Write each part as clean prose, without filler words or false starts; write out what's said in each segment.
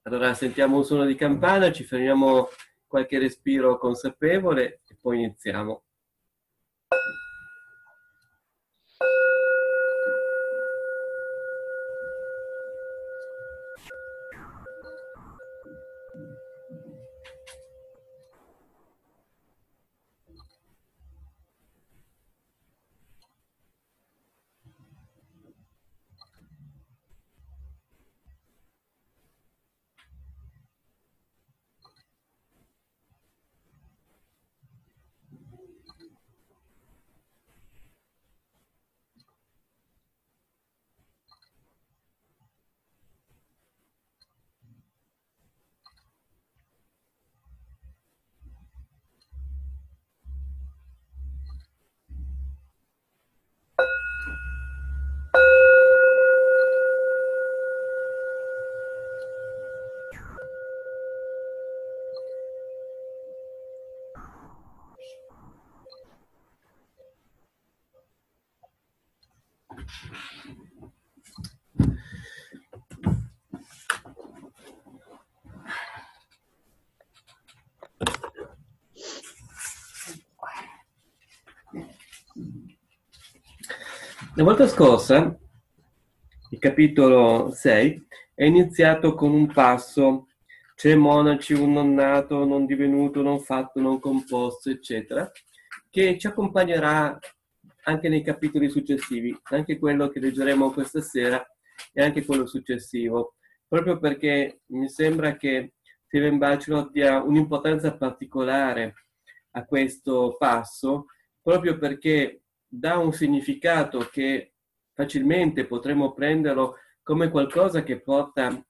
Allora sentiamo un suono di campana, ci fermiamo qualche respiro consapevole e poi iniziamo. La volta scorsa, il capitolo 6, è iniziato con un passo: c'è monaci, un non nato, non divenuto, non fatto, non composto, eccetera, che ci accompagnerà anche nei capitoli successivi, anche quello che leggeremo questa sera e anche quello successivo, proprio perché mi sembra che Steven Bachelot dia un'importanza particolare a questo passo, proprio perché dà un significato che facilmente potremmo prenderlo come qualcosa che porta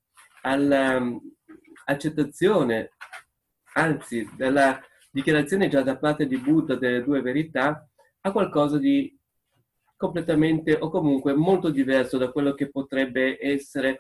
all'accettazione, anzi, della dichiarazione già da parte di Buddha delle due verità, a qualcosa di completamente o comunque molto diverso da quello che potrebbe essere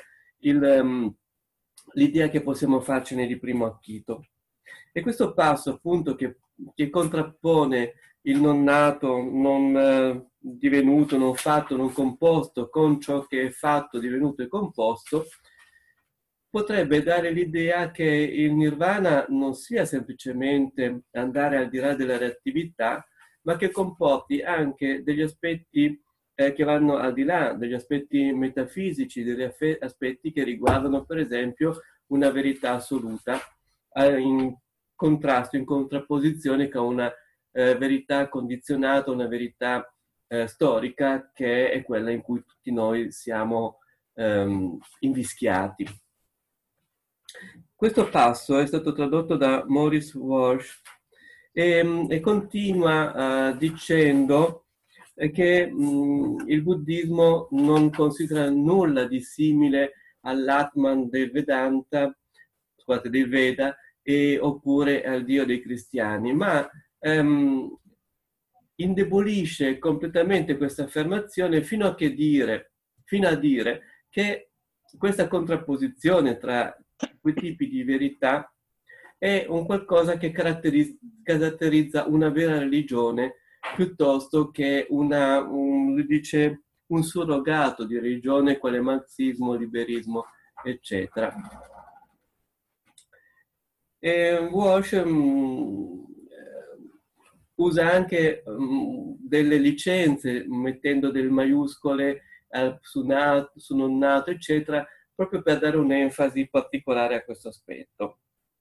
l'idea che possiamo farcene di primo acchito. E questo passo appunto che contrappone il non nato, non divenuto, non fatto, non composto con ciò che è fatto, divenuto e composto, potrebbe dare l'idea che il nirvana non sia semplicemente andare al di là della reattività, ma che comporti anche degli aspetti che vanno al di là, degli aspetti metafisici, degli aspetti che riguardano per esempio una verità assoluta, in contrasto, in contrapposizione con una verità condizionata, una verità storica, che è quella in cui tutti noi siamo invischiati. Questo passo è stato tradotto da Maurice Walsh e continua dicendo che il buddismo non considera nulla di simile all'Atman del Vedanta, scusate, del Veda, oppure al Dio dei cristiani, ma indebolisce completamente questa affermazione fino a dire che questa contrapposizione tra due tipi di verità è un qualcosa che caratterizza una vera religione piuttosto che un surrogato di religione quale marxismo, liberismo, eccetera. Walsh usa anche delle licenze, mettendo delle maiuscole su non nato, eccetera, proprio per dare un'enfasi particolare a questo aspetto.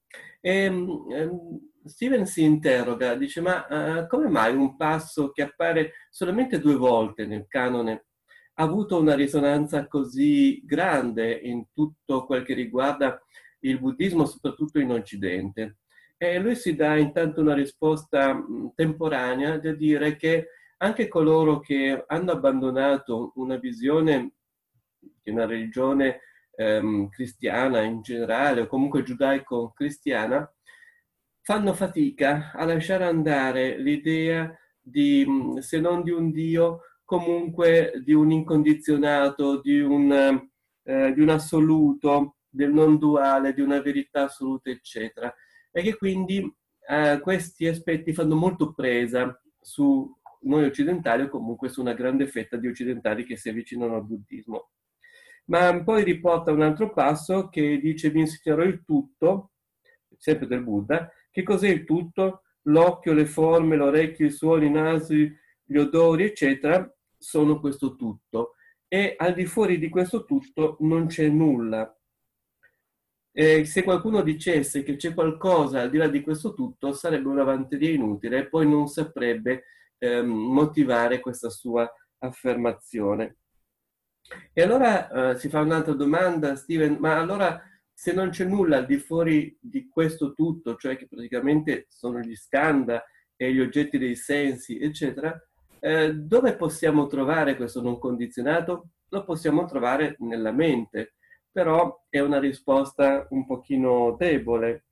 Steven si interroga, dice: ma come mai un passo che appare solamente 2 volte nel canone ha avuto una risonanza così grande in tutto quel che riguarda il buddismo, soprattutto in Occidente? E lui si dà intanto una risposta temporanea, da dire che anche coloro che hanno abbandonato una visione di una religione cristiana in generale, o comunque giudaico-cristiana, fanno fatica a lasciare andare l'idea di, se non di un Dio, comunque di un incondizionato, di un assoluto, del non duale, di una verità assoluta, eccetera. E che quindi questi aspetti fanno molto presa su noi occidentali, o comunque su una grande fetta di occidentali che si avvicinano al buddismo. Ma poi riporta un altro passo che dice: vi insegnerò il tutto, sempre del Buddha. Che cos'è il tutto? L'occhio, le forme, l'orecchio, i suoni, i nasi, gli odori, eccetera, sono questo tutto. E al di fuori di questo tutto non c'è nulla. Se qualcuno dicesse che c'è qualcosa al di là di questo tutto, sarebbe una vanteria inutile e poi non saprebbe motivare questa sua affermazione. E allora si fa un'altra domanda, Steven, ma allora se non c'è nulla al di fuori di questo tutto, cioè che praticamente sono gli skandha e gli oggetti dei sensi, eccetera, dove possiamo trovare questo non condizionato? Lo possiamo trovare nella mente, però è una risposta un pochino debole.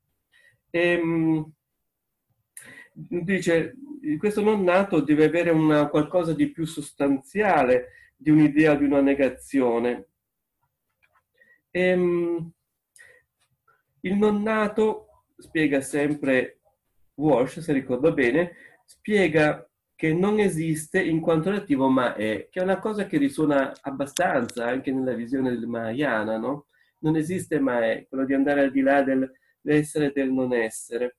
Dice, questo non nato deve avere qualcosa di più sostanziale di un'idea, di una negazione. Il non nato, spiega sempre Walsh, se ricordo bene, spiega che non esiste in quanto relativo ma è, che è una cosa che risuona abbastanza anche nella visione del Mahayana, no? Non esiste ma è, quello di andare al di là dell'essere e del non essere.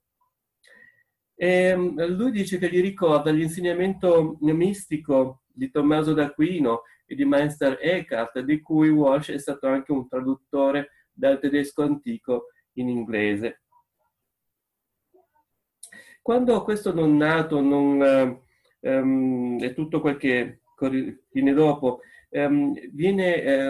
Lui dice che gli ricorda l'insegnamento mistico di Tommaso d'Aquino e di Meister Eckhart, di cui Walsh è stato anche un traduttore dal tedesco antico in inglese. Quando questo non nato e tutto quel che viene dopo viene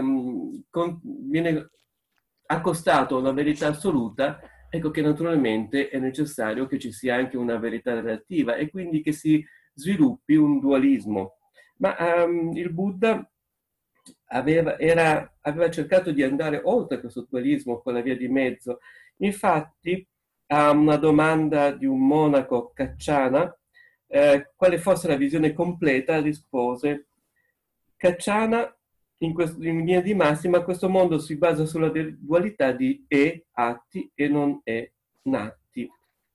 accostato alla verità assoluta, ecco che naturalmente è necessario che ci sia anche una verità relativa e quindi che si sviluppi un dualismo. Ma il Buddha aveva cercato di andare oltre questo dualismo con la via di mezzo. Infatti, a una domanda di un monaco Cacciana, quale fosse la visione completa, rispose: Cacciana, in linea di massima, questo mondo si basa sulla dualità di atti e non nati.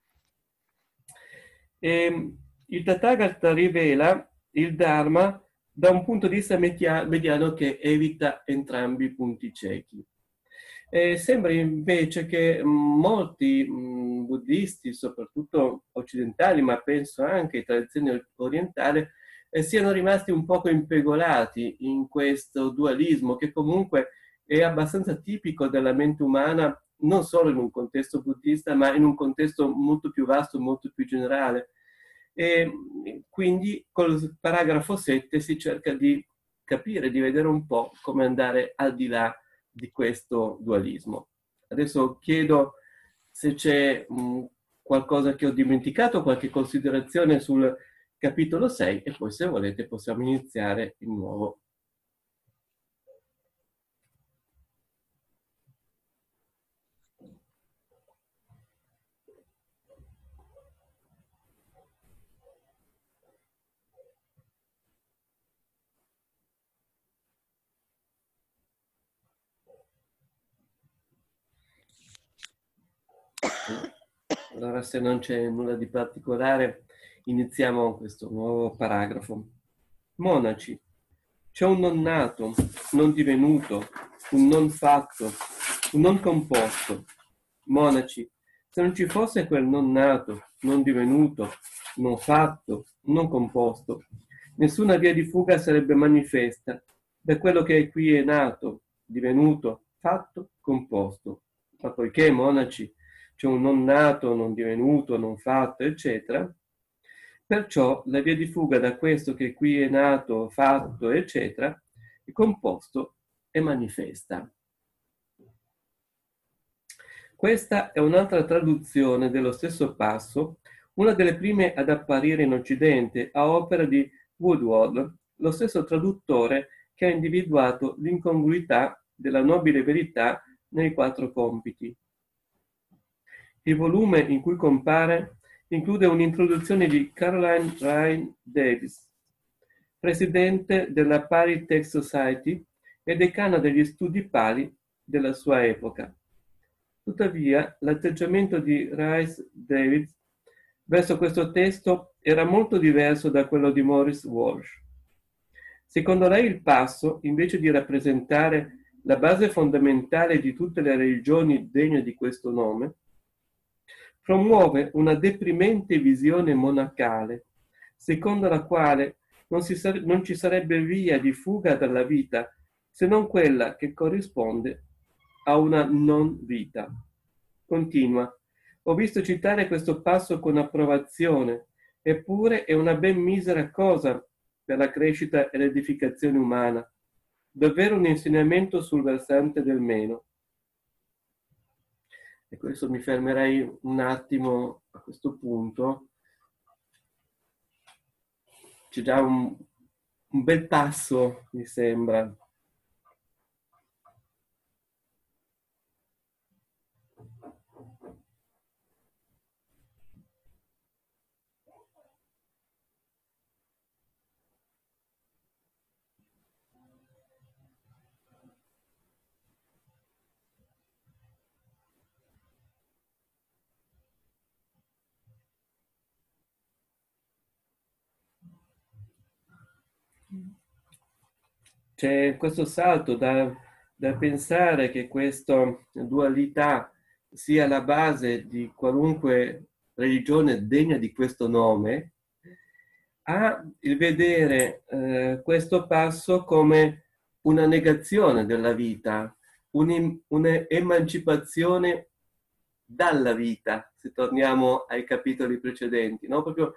Il Tathagata rivela il Dharma da un punto di vista mediano che evita entrambi i punti ciechi. Sembra invece che molti buddisti, soprattutto occidentali, ma penso anche in tradizione orientale, siano rimasti un poco impegolati in questo dualismo che comunque è abbastanza tipico della mente umana, non solo in un contesto buddista, ma in un contesto molto più vasto, molto più generale. E quindi col paragrafo 7 si cerca di capire, di vedere un po' come andare al di là di questo dualismo. Adesso chiedo se c'è qualcosa che ho dimenticato, qualche considerazione sul capitolo 6 e poi se volete possiamo iniziare di nuovo. Allora, se non c'è nulla di particolare, iniziamo questo nuovo paragrafo. Monaci, c'è un non nato, non divenuto, un non fatto, un non composto. Monaci, se non ci fosse quel non nato, non divenuto, non fatto, non composto, nessuna via di fuga sarebbe manifesta da quello che qui è nato, divenuto, fatto, composto. Ma poiché, monaci, c'è un non nato, non divenuto, non fatto, eccetera, perciò la via di fuga da questo che qui è nato, fatto, eccetera, è composto e manifesta. Questa è un'altra traduzione dello stesso passo, una delle prime ad apparire in Occidente a opera di Woodward, lo stesso traduttore che ha individuato l'incongruità della nobile verità nei 4 compiti. Il volume in cui compare include un'introduzione di Caroline Ryan Davis, presidente della Pali Text Society e decana degli studi Pali della sua epoca. Tuttavia, l'atteggiamento di Rice Davis verso questo testo era molto diverso da quello di Maurice Walsh. Secondo lei il passo, invece di rappresentare la base fondamentale di tutte le religioni degne di questo nome, promuove una deprimente visione monacale, secondo la quale non ci sarebbe via di fuga dalla vita se non quella che corrisponde a una non vita. Continua. Ho visto citare questo passo con approvazione, eppure è una ben misera cosa per la crescita e l'edificazione umana, davvero un insegnamento sul versante del meno. E questo mi fermerei un attimo a questo punto. C'è già un bel passo, mi sembra. C'è questo salto da pensare che questa dualità sia la base di qualunque religione degna di questo nome, a il vedere questo passo come una negazione della vita, un'emancipazione dalla vita, se torniamo ai capitoli precedenti, no? Proprio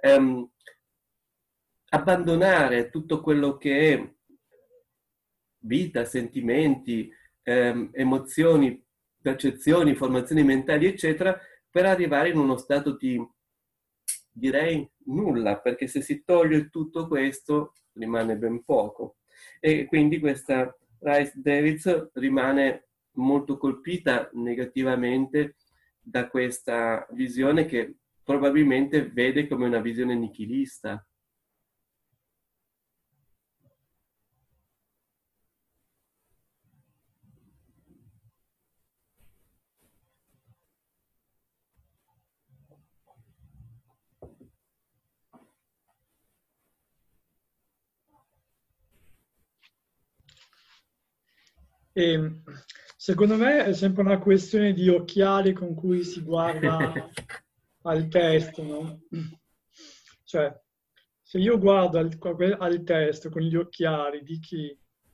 abbandonare tutto quello che è vita, sentimenti, emozioni, percezioni, formazioni mentali, eccetera, per arrivare in uno stato di, direi, nulla, perché se si toglie tutto questo rimane ben poco. E quindi questa Rice Davids rimane molto colpita negativamente da questa visione che probabilmente vede come una visione nichilista. E secondo me è sempre una questione di occhiali con cui si guarda al testo, no? Cioè, se io guardo al testo con gli occhiali di chi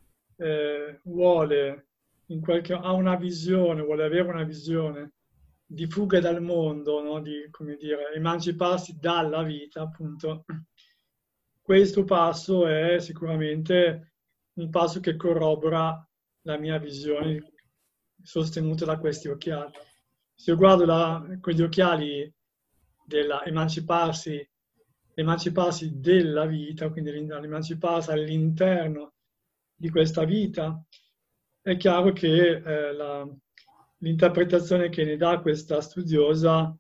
vuole, ha una visione, vuole avere una visione di fuga dal mondo, no? Di, come dire, emanciparsi dalla vita, appunto, questo passo è sicuramente un passo che corrobora la mia visione sostenuta da questi occhiali. Se io guardo con gli occhiali dell'emanciparsi della vita, quindi l'emanciparsi all'interno di questa vita, è chiaro che l'interpretazione che ne dà questa studiosa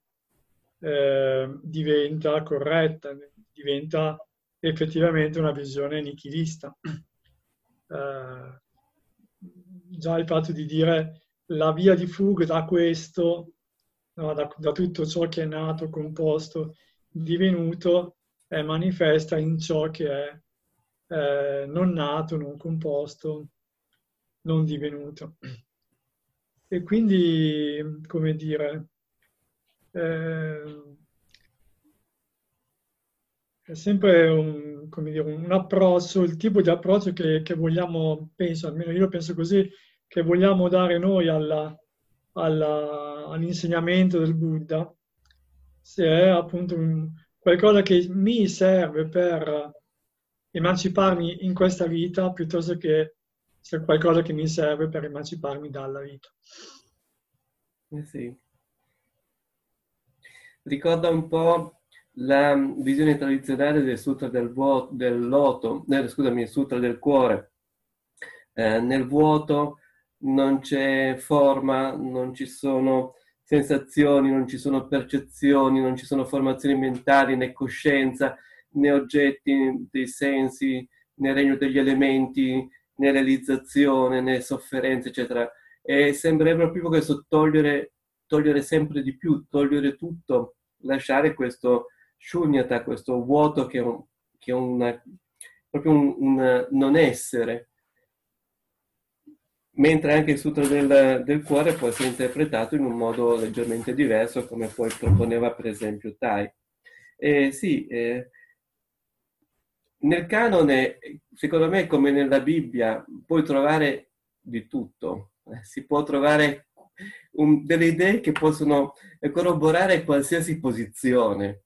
diventa corretta, diventa effettivamente una visione nichilista. Già il fatto di dire la via di fuga da questo, no, da tutto ciò che è nato, composto, divenuto, è manifesta in ciò che è non nato, non composto, non divenuto. E quindi, come dire, è sempre come dire, un approccio, il tipo di approccio che vogliamo, penso, almeno io penso così, che vogliamo dare noi all'insegnamento del Buddha, se è appunto qualcosa che mi serve per emanciparmi in questa vita, piuttosto che se è qualcosa che mi serve per emanciparmi dalla vita. Sì. Ricorda un po' la visione tradizionale del Sutra del Loto, scusami, il Sutra del Cuore. Nel vuoto non c'è forma, non ci sono sensazioni, non ci sono percezioni, non ci sono formazioni mentali, né coscienza, né oggetti dei sensi, né regno degli elementi, né realizzazione, né sofferenza, eccetera. E sembrerebbe proprio questo togliere sempre di più, togliere tutto, lasciare questo shunyata, questo vuoto che è proprio un non essere. mentre anche il Sutra del cuore può essere interpretato in un modo leggermente diverso, come poi proponeva per esempio Tai. Sì, nel canone, secondo me, come nella Bibbia, puoi trovare di tutto. Si può trovare delle idee che possono corroborare qualsiasi posizione.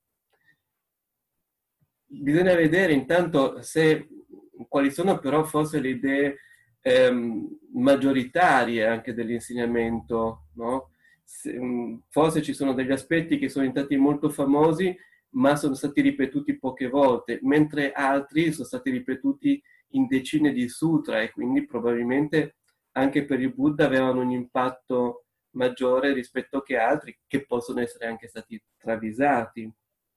Bisogna vedere intanto quali sono però forse le idee maggioritarie anche dell'insegnamento, no? Forse ci sono degli aspetti che sono diventati molto famosi, ma sono stati ripetuti poche volte, mentre altri sono stati ripetuti in decine di sutra e quindi probabilmente anche per il Buddha avevano un impatto maggiore rispetto che altri che possono essere anche stati travisati.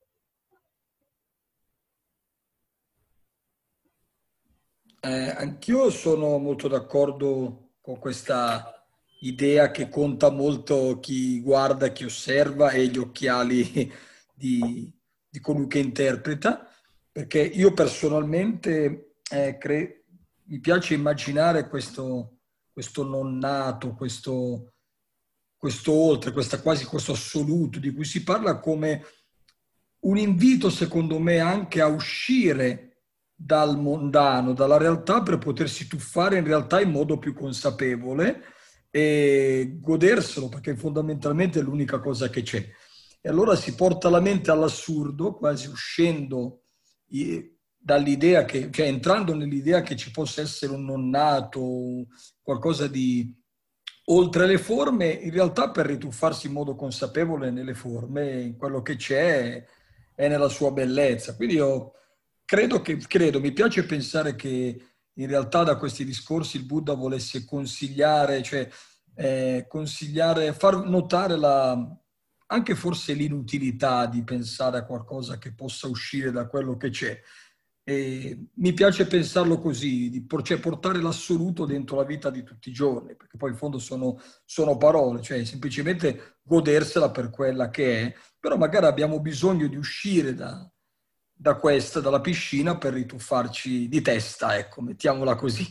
Anch'io sono molto d'accordo con questa idea che conta molto chi guarda, chi osserva e gli occhiali di colui che interpreta, perché io personalmente mi piace immaginare questo non nato, questo oltre, quasi questo assoluto di cui si parla come un invito, secondo me, anche a uscire dal mondano, dalla realtà per potersi tuffare in realtà in modo più consapevole e goderselo, perché fondamentalmente è l'unica cosa che c'è. E allora si porta la mente all'assurdo, quasi uscendo dall'idea che, cioè entrando nell'idea che ci possa essere un non nato, qualcosa di oltre le forme, in realtà per rituffarsi in modo consapevole nelle forme, in quello che c'è è nella sua bellezza. Quindi io credo, mi piace pensare che in realtà da questi discorsi il Buddha volesse consigliare, cioè consigliare, far notare anche forse l'inutilità di pensare a qualcosa che possa uscire da quello che c'è. E mi piace pensarlo così, cioè portare l'assoluto dentro la vita di tutti i giorni, perché poi in fondo sono parole, cioè semplicemente godersela per quella che è, però magari abbiamo bisogno di uscire dalla piscina per rituffarci di testa, ecco, mettiamola così.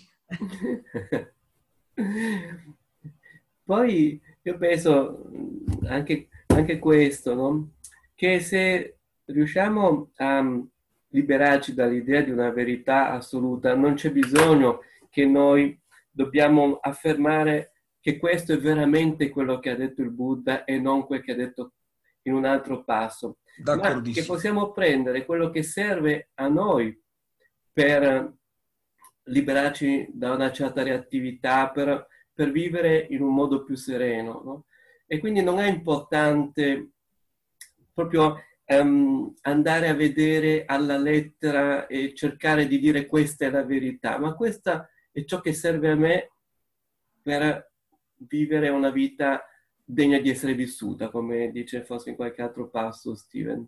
Poi io penso anche questo, no? Che se riusciamo a liberarci dall'idea di una verità assoluta, non c'è bisogno che noi dobbiamo affermare che questo è veramente quello che ha detto il Buddha e non quel che ha detto in un altro passo, ma che D'accordissimo. possiamo prendere quello che serve a noi per liberarci da una certa reattività, per vivere in un modo più sereno, no? E quindi non è importante proprio andare a vedere alla lettera e cercare di dire questa è la verità, ma questa è ciò che serve a me per vivere una vita degna di essere vissuta, come dice forse in qualche altro passo Steven.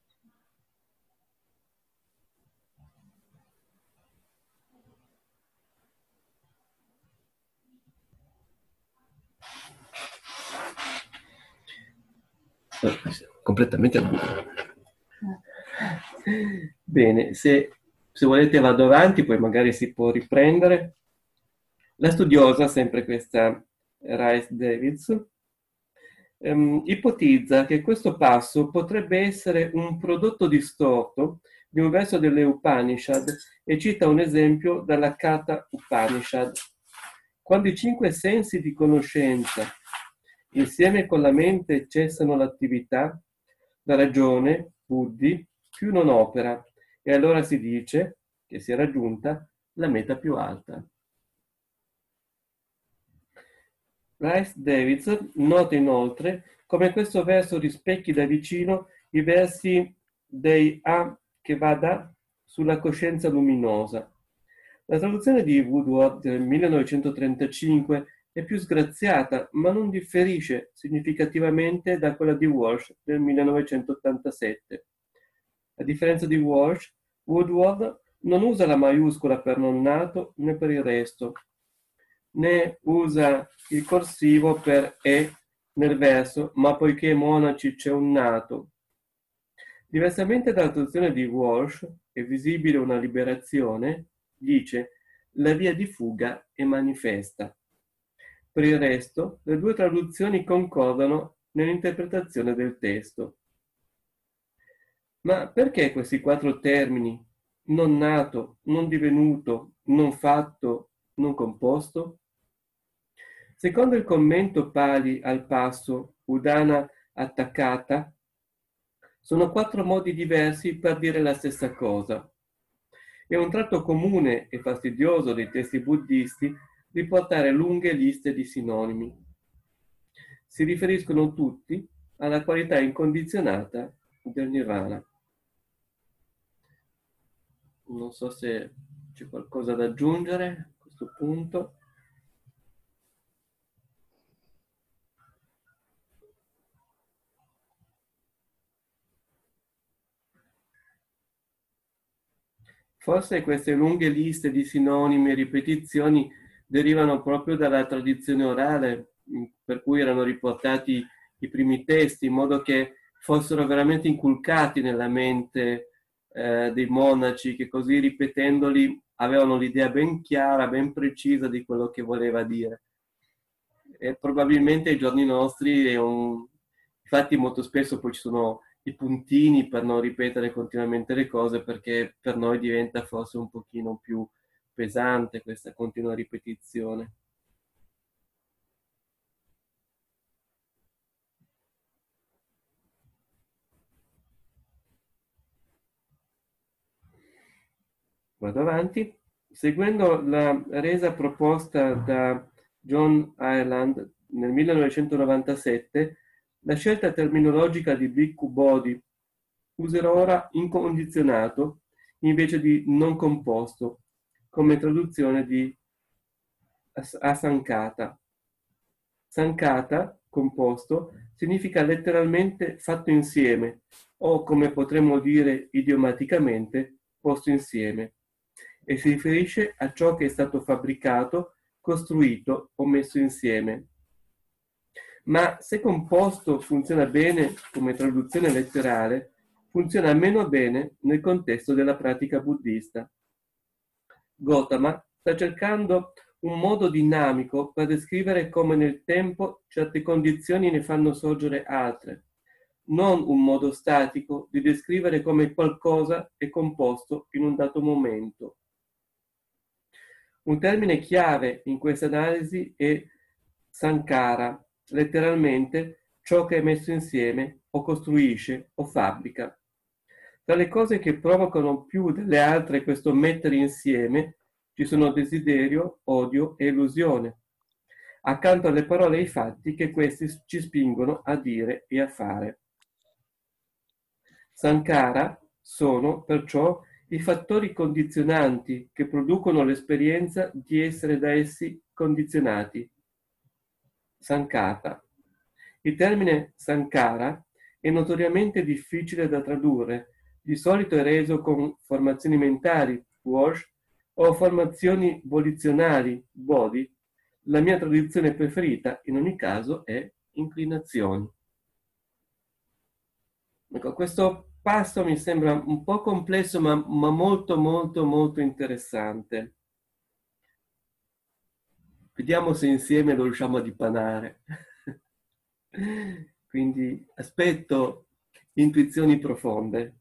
Completamente al buio. Bene, se volete vado avanti, poi magari si può riprendere. La studiosa, sempre questa Rice Davids, ipotizza che questo passo potrebbe essere un prodotto distorto di un verso delle Upanishad e cita un esempio dalla Katha Upanishad. Quando i 5 sensi di conoscenza insieme con la mente cessano l'attività, la ragione, buddhi, più non opera e allora si dice che si è raggiunta la meta più alta. Rice Davids nota inoltre come questo verso rispecchi da vicino i versi dei Kevada sulla coscienza luminosa. La traduzione di Woodward del 1935 è più sgraziata, ma non differisce significativamente da quella di Walsh del 1987. A differenza di Walsh, Woodward non usa la maiuscola per non nato né per il resto, né usa il corsivo per E nel verso, ma poiché monaci c'è un nato. Diversamente dalla traduzione di Walsh, è visibile una liberazione, dice la via di fuga è manifesta. Per il resto, le due traduzioni concordano nell'interpretazione del testo. Ma perché questi 4 termini, non nato, non divenuto, non fatto, non composto? Secondo il commento Pali al passo Udana attaccata, sono 4 modi diversi per dire la stessa cosa. È un tratto comune e fastidioso dei testi buddisti riportare lunghe liste di sinonimi. Si riferiscono tutti alla qualità incondizionata del nirvana. Non so se c'è qualcosa da aggiungere a questo punto. Forse queste lunghe liste di sinonimi e ripetizioni derivano proprio dalla tradizione orale, per cui erano riportati i primi testi, in modo che fossero veramente inculcati nella mente dei monaci, che così ripetendoli avevano l'idea ben chiara, ben precisa di quello che voleva dire. E probabilmente ai giorni nostri infatti molto spesso poi ci sono i puntini per non ripetere continuamente le cose, perché per noi diventa forse un pochino più pesante questa continua ripetizione. Vado avanti. Seguendo la resa proposta da John Ireland nel 1997, la scelta terminologica di Bhikkhu Bodhi, userò ora incondizionato invece di non composto, come traduzione di asankata. Sankata, composto, significa letteralmente fatto insieme, o come potremmo dire idiomaticamente, posto insieme, e si riferisce a ciò che è stato fabbricato, costruito o messo insieme. Ma se composto funziona bene come traduzione letterale, funziona meno bene nel contesto della pratica buddista. Gautama sta cercando un modo dinamico per descrivere come nel tempo certe condizioni ne fanno sorgere altre, non un modo statico di descrivere come qualcosa è composto in un dato momento. Un termine chiave in questa analisi è sankara, letteralmente ciò che è messo insieme o costruisce o fabbrica. Tra le cose che provocano più delle altre questo mettere insieme ci sono desiderio, odio e illusione, accanto alle parole e ai fatti che questi ci spingono a dire e a fare. Sankara sono perciò i fattori condizionanti che producono l'esperienza di essere da essi condizionati. Sankata. Il termine sankara è notoriamente difficile da tradurre, di solito è reso con formazioni mentali, wash, o formazioni volizionali, body. La mia traduzione preferita in ogni caso è inclinazioni. Ecco, questo passo mi sembra un po' complesso, ma molto, molto, molto interessante. Vediamo se insieme lo riusciamo a dipanare. Quindi aspetto intuizioni profonde.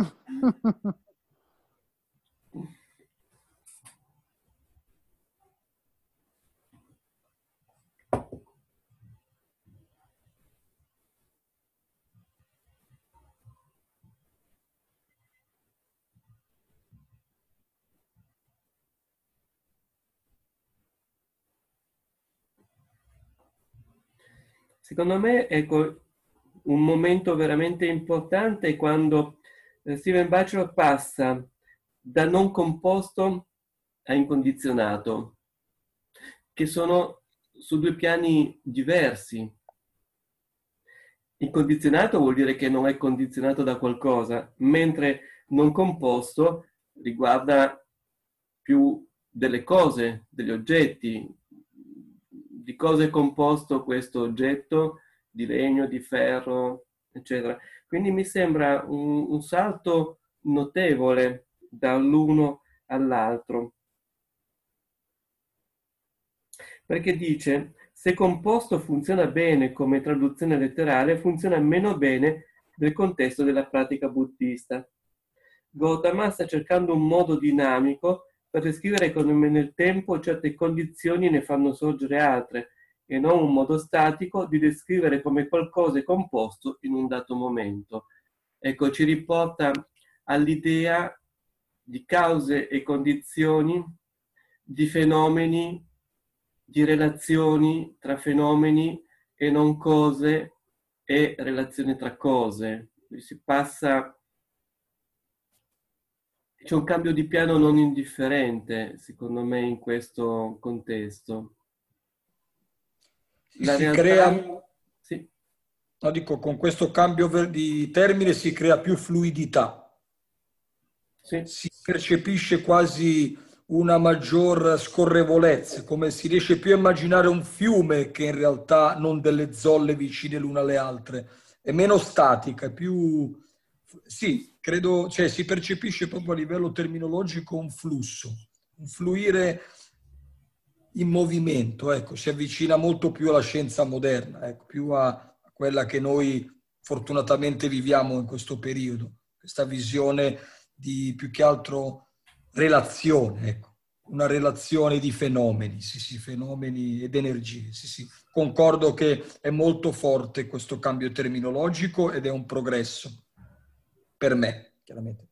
Secondo me, ecco, un momento veramente importante è quando Stephen Batchelor passa da non composto a incondizionato, che sono su 2 piani diversi. Incondizionato vuol dire che non è condizionato da qualcosa, mentre non composto riguarda più delle cose, degli oggetti. Di cosa è composto questo oggetto? Di legno, di ferro, eccetera. Quindi mi sembra un salto notevole dall'uno all'altro. Perché dice, Se composto funziona bene come traduzione letterale, funziona meno bene nel contesto della pratica buddista. Gautama sta cercando un modo dinamico per descrivere come nel tempo certe condizioni ne fanno sorgere altre, e non un modo statico di descrivere come qualcosa è composto in un dato momento. Ecco, ci riporta all'idea di cause e condizioni, di fenomeni, di relazioni tra fenomeni e non cose e relazioni tra cose. Si passa, c'è un cambio di piano non indifferente, secondo me, in questo contesto. La Si realtà, crea, sì, no, dico, con questo cambio di termine si crea più fluidità, sì, si percepisce quasi una maggior scorrevolezza, come si riesce più a immaginare un fiume che in realtà non delle zolle vicine l'una alle altre, è meno statica, è più... Sì, credo, cioè si percepisce proprio a livello terminologico un flusso, un fluire in movimento, ecco, si avvicina molto più alla scienza moderna, ecco, più a quella che noi fortunatamente viviamo in questo periodo, questa visione di più che altro relazione, ecco, una relazione di fenomeni, sì, sì, fenomeni ed energie, sì, sì. Concordo che è molto forte questo cambio terminologico ed è un progresso per me, chiaramente.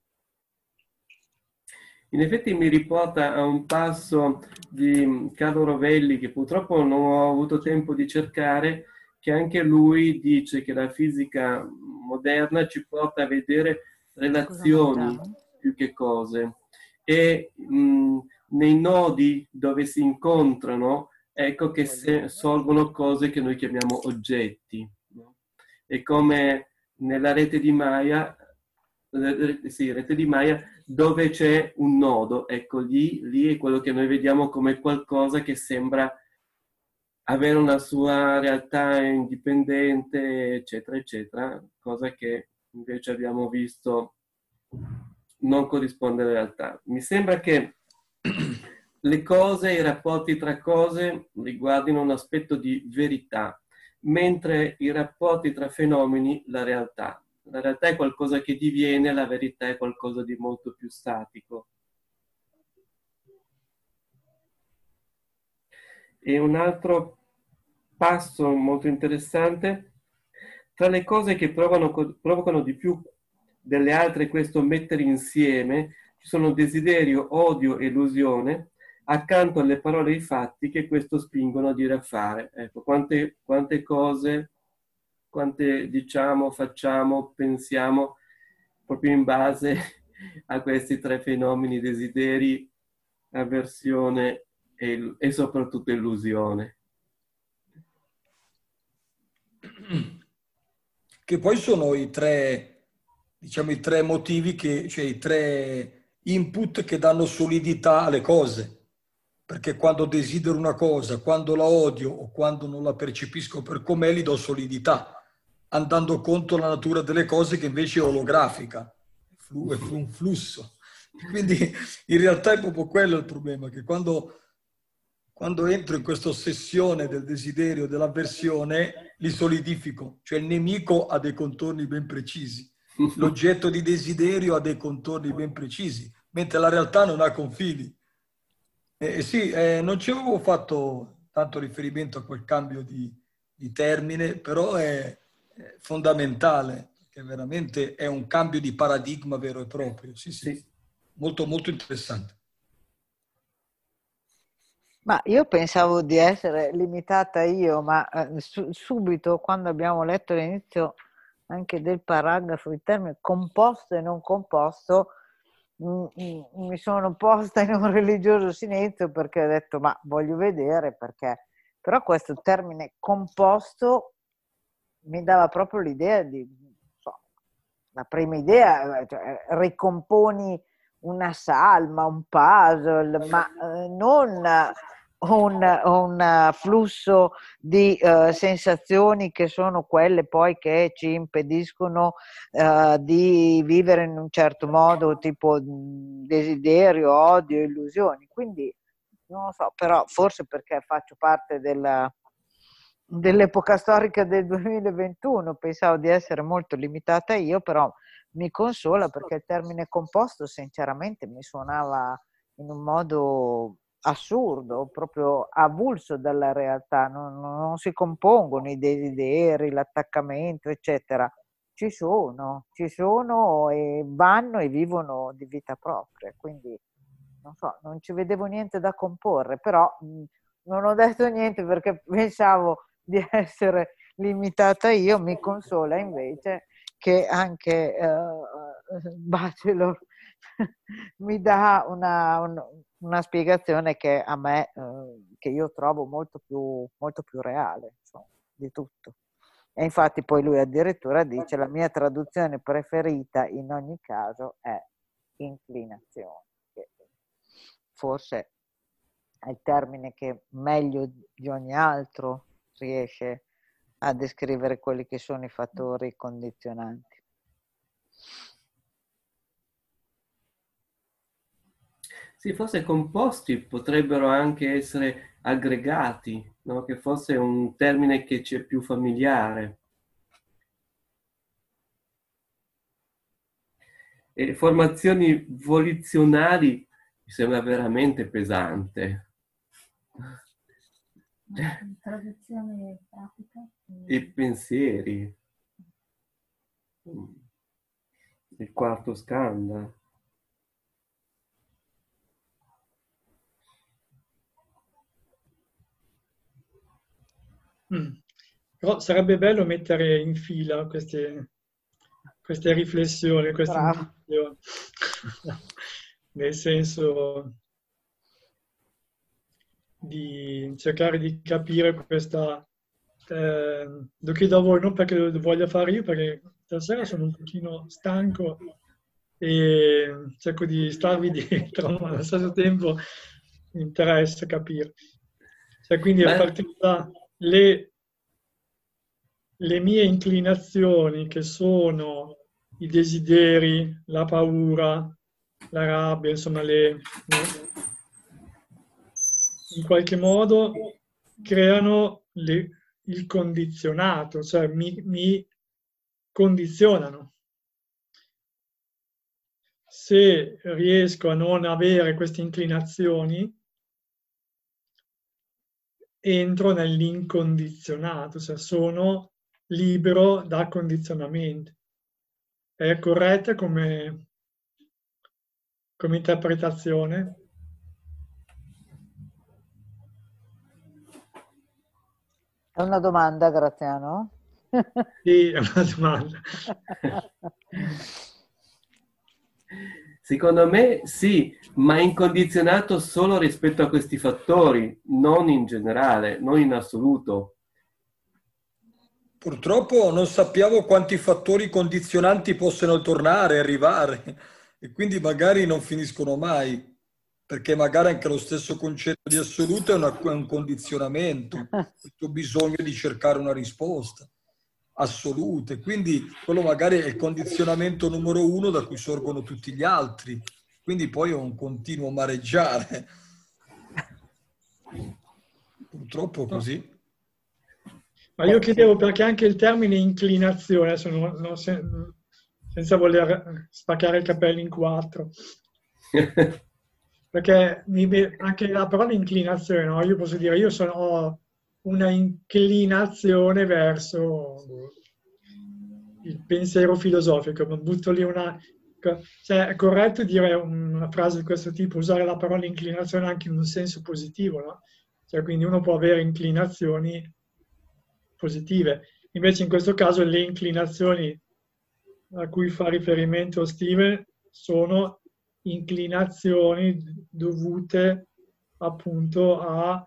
in effetti mi riporta a un passo di Carlo Rovelli che purtroppo non ho avuto tempo di cercare, che anche lui dice che la fisica moderna ci porta a vedere relazioni più che cose, e nei nodi dove si incontrano, ecco che sorgono cose che noi chiamiamo oggetti, no? E come nella rete di Maya, sì, rete di Maya, dove c'è un nodo, ecco, lì è quello che noi vediamo come qualcosa che sembra avere una sua realtà indipendente, eccetera, eccetera, cosa che invece abbiamo visto non corrisponde alla realtà. Mi sembra che le cose, i rapporti tra cose riguardino un aspetto di verità, mentre i rapporti tra fenomeni, la realtà. La realtà è qualcosa che diviene, la verità è qualcosa di molto più statico. E un altro passo molto interessante: tra le cose che provocano di più delle altre questo mettere insieme, ci sono desiderio, odio e illusione, accanto alle parole e ai fatti che questo spingono a dire e a fare. Ecco, quante cose, quante diciamo, facciamo, pensiamo, proprio in base a questi tre fenomeni: desideri, avversione e soprattutto illusione. Che poi sono i tre, diciamo, i tre motivi che, cioè i tre input che danno solidità alle cose. Perché quando desidero una cosa, quando la odio o quando non la percepisco per com'è, gli do solidità, andando contro la natura delle cose che invece è olografica, è un flusso. Quindi in realtà è proprio quello il problema, che quando entro in questa ossessione del desiderio, dell'avversione, li solidifico. Cioè il nemico ha dei contorni ben precisi, l'oggetto di desiderio ha dei contorni ben precisi, mentre la realtà non ha confini. Sì, non ci avevo fatto tanto riferimento a quel cambio di termine, però è fondamentale, perché veramente è un cambio di paradigma vero e proprio. Sì, sì, Sì. molto, molto interessante. Ma io pensavo di essere limitata io, ma subito quando abbiamo letto all'inizio anche del paragrafo il termine composto e non composto, mi sono posta in un religioso silenzio, perché ho detto ma voglio vedere, perché però questo termine composto mi dava proprio l'idea di, la prima idea, cioè, ricomponi una salma, un puzzle, ma non un flusso di sensazioni che sono quelle poi che ci impediscono di vivere in un certo modo, tipo desiderio, odio, illusioni. Quindi non lo so, però forse perché faccio parte dell'epoca storica del 2021, pensavo di essere molto limitata io, però mi consola perché il termine composto sinceramente mi suonava in un modo assurdo, proprio avulso dalla realtà, non si compongono i desideri, l'attaccamento, eccetera. Ci sono e vanno e vivono di vita propria, quindi non so, non ci vedevo niente da comporre, però non ho detto niente perché pensavo di essere limitata io, mi consola invece che anche Bachelor mi dà una spiegazione che a me, che io trovo molto più reale, insomma, di tutto. E infatti poi lui addirittura dice la mia traduzione preferita in ogni caso è inclinazione, che forse è il termine che meglio di ogni altro riesce a descrivere quelli che sono i fattori condizionanti. Sì, forse composti potrebbero anche essere aggregati, no? Che fosse un termine che ci è più familiare. E formazioni volizionali mi sembra veramente pesante. Traduzione pratica. E pensieri. Il quarto skandha. Però sarebbe bello mettere in fila queste riflessioni, queste Bravo. intuizioni. Nel senso di cercare di capire questa... lo chiedo a voi non perché lo voglia fare io, perché stasera sono un pochino stanco e cerco di starvi dietro, ma allo stesso tempo mi interessa capire. Cioè, quindi a partire dalle le mie inclinazioni, che sono i desideri, la paura, la rabbia, insomma, in qualche modo creano il condizionato, cioè mi condizionano. Se riesco a non avere queste inclinazioni, entro nell'incondizionato, cioè sono libero da condizionamenti. È corretta come interpretazione? È una domanda, Graziano? Sì, è una domanda. Secondo me sì, ma incondizionato solo rispetto a questi fattori, non in generale, non in assoluto. Purtroppo non sappiamo quanti fattori condizionanti possono tornare, arrivare, e quindi magari non finiscono mai, perché magari anche lo stesso concetto di assoluto è un condizionamento, questo bisogno di cercare una risposta assoluta, e quindi quello magari è il condizionamento numero uno da cui sorgono tutti gli altri, quindi poi è un continuo mareggiare. Purtroppo così. Ma io chiedevo perché anche il termine inclinazione, adesso senza voler spaccare i capelli in quattro, perché anche la parola inclinazione, no? Io posso dire, ho una inclinazione verso il pensiero filosofico, ma butto lì cioè, è corretto dire una frase di questo tipo, usare la parola inclinazione anche in un senso positivo, no? Cioè, quindi uno può avere inclinazioni positive. Invece in questo caso le inclinazioni a cui fa riferimento Steven sono inclinazioni dovute appunto a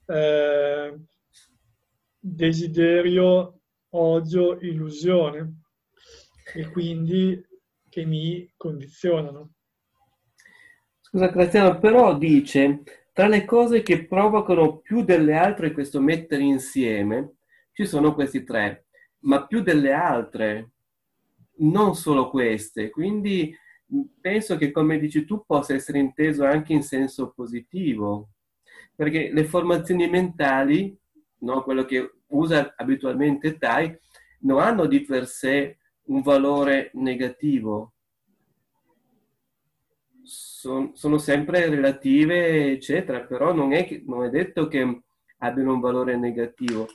desiderio, odio, illusione, e quindi che mi condizionano. Scusa Graziano, però dice, tra le cose che provocano più delle altre questo mettere insieme, ci sono questi tre, ma più delle altre, non solo queste. Quindi penso che, come dici tu, possa essere inteso anche in senso positivo, perché le formazioni mentali, no, quello che usa abitualmente tai, non hanno di per sé un valore negativo. Sono sempre relative, eccetera, però non è detto che abbiano un valore negativo.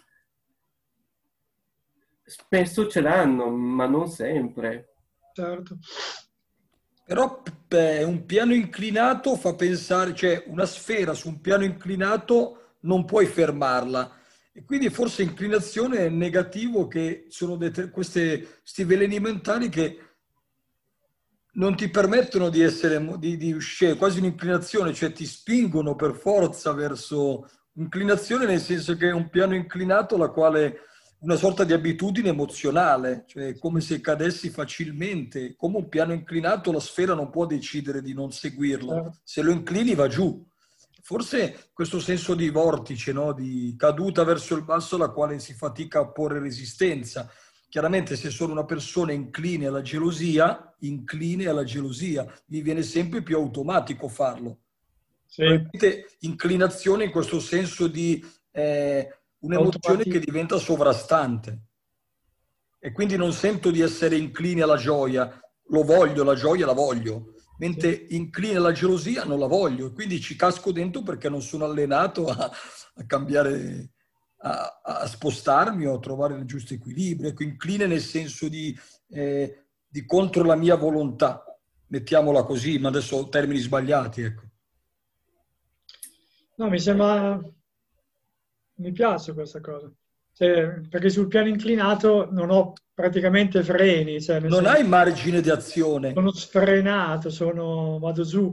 Spesso ce l'hanno, ma non sempre. Certo. Però un piano inclinato fa pensare, cioè una sfera su un piano inclinato non puoi fermarla. E quindi forse inclinazione è negativo, che sono questi veleni mentali che non ti permettono di di uscire, quasi un'inclinazione, cioè ti spingono per forza verso inclinazione, nel senso che è un piano inclinato la quale una sorta di abitudine emozionale, cioè come se cadessi facilmente. Come un piano inclinato la sfera non può decidere di non seguirlo, Certo. se lo inclini va giù. Forse questo senso di vortice, no? Di caduta verso il basso alla quale si fatica a porre resistenza. Chiaramente se sono una persona incline alla gelosia, mi viene sempre più automatico farlo. Sì, Probabilmente inclinazione in questo senso di un'emozione che diventa sovrastante. E quindi non sento di essere incline alla gioia, lo voglio, la gioia la voglio, mentre incline alla gelosia non la voglio, e quindi ci casco dentro perché non sono allenato a cambiare, a spostarmi o a trovare il giusto equilibrio. Ecco, incline nel senso di contro la mia volontà, mettiamola così, ma adesso ho termini sbagliati, ecco. no, mi piace questa cosa. Cioè, perché sul piano inclinato non ho praticamente freni, cioè nel Non senso, hai margine di azione. sono sfrenato, vado giù.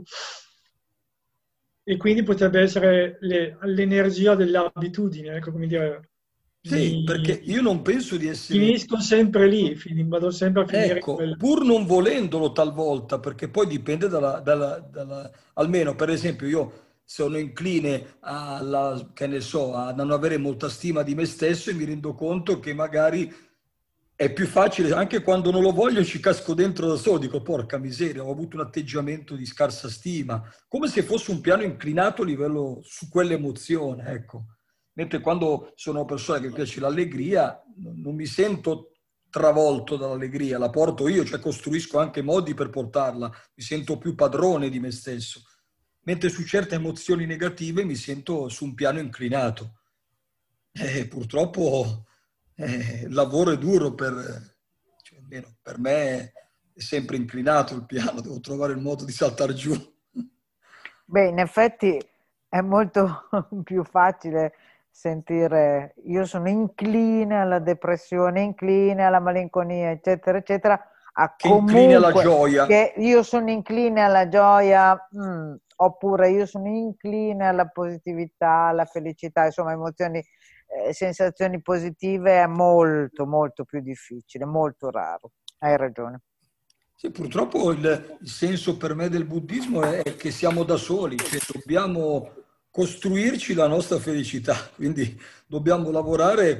E quindi potrebbe essere l'energia dell'abitudine, ecco come dire, Sì, perché io non penso di essere... finisco sempre lì, vado sempre a finire in Ecco, quel... pur non volendolo talvolta, perché poi dipende almeno per esempio io sono incline che ne so, a non avere molta stima di me stesso, e mi rendo conto che magari è più facile, anche quando non lo voglio ci casco dentro da solo, dico porca miseria, ho avuto un atteggiamento di scarsa stima, come se fosse un piano inclinato a livello su quell'emozione, ecco. Mentre quando sono una persona che mi piace l'allegria, non mi sento travolto dall'allegria, la porto io, cioè costruisco anche modi per portarla, mi sento più padrone di me stesso. Mentre su certe emozioni negative mi sento su un piano inclinato. Purtroppo il lavoro è duro cioè, almeno per me è sempre inclinato il piano, devo trovare il modo di saltare giù. Beh, in effetti è molto più facile sentire io sono incline alla depressione, incline alla malinconia, eccetera, eccetera, a Che incline alla comunque gioia. che io sono incline alla gioia, oppure io sono incline alla positività, alla felicità, insomma, emozioni, sensazioni positive è molto, molto più difficile, molto raro. Hai ragione. Sì, purtroppo il senso per me del buddismo è che siamo da soli, cioè dobbiamo costruirci la nostra felicità, quindi dobbiamo lavorare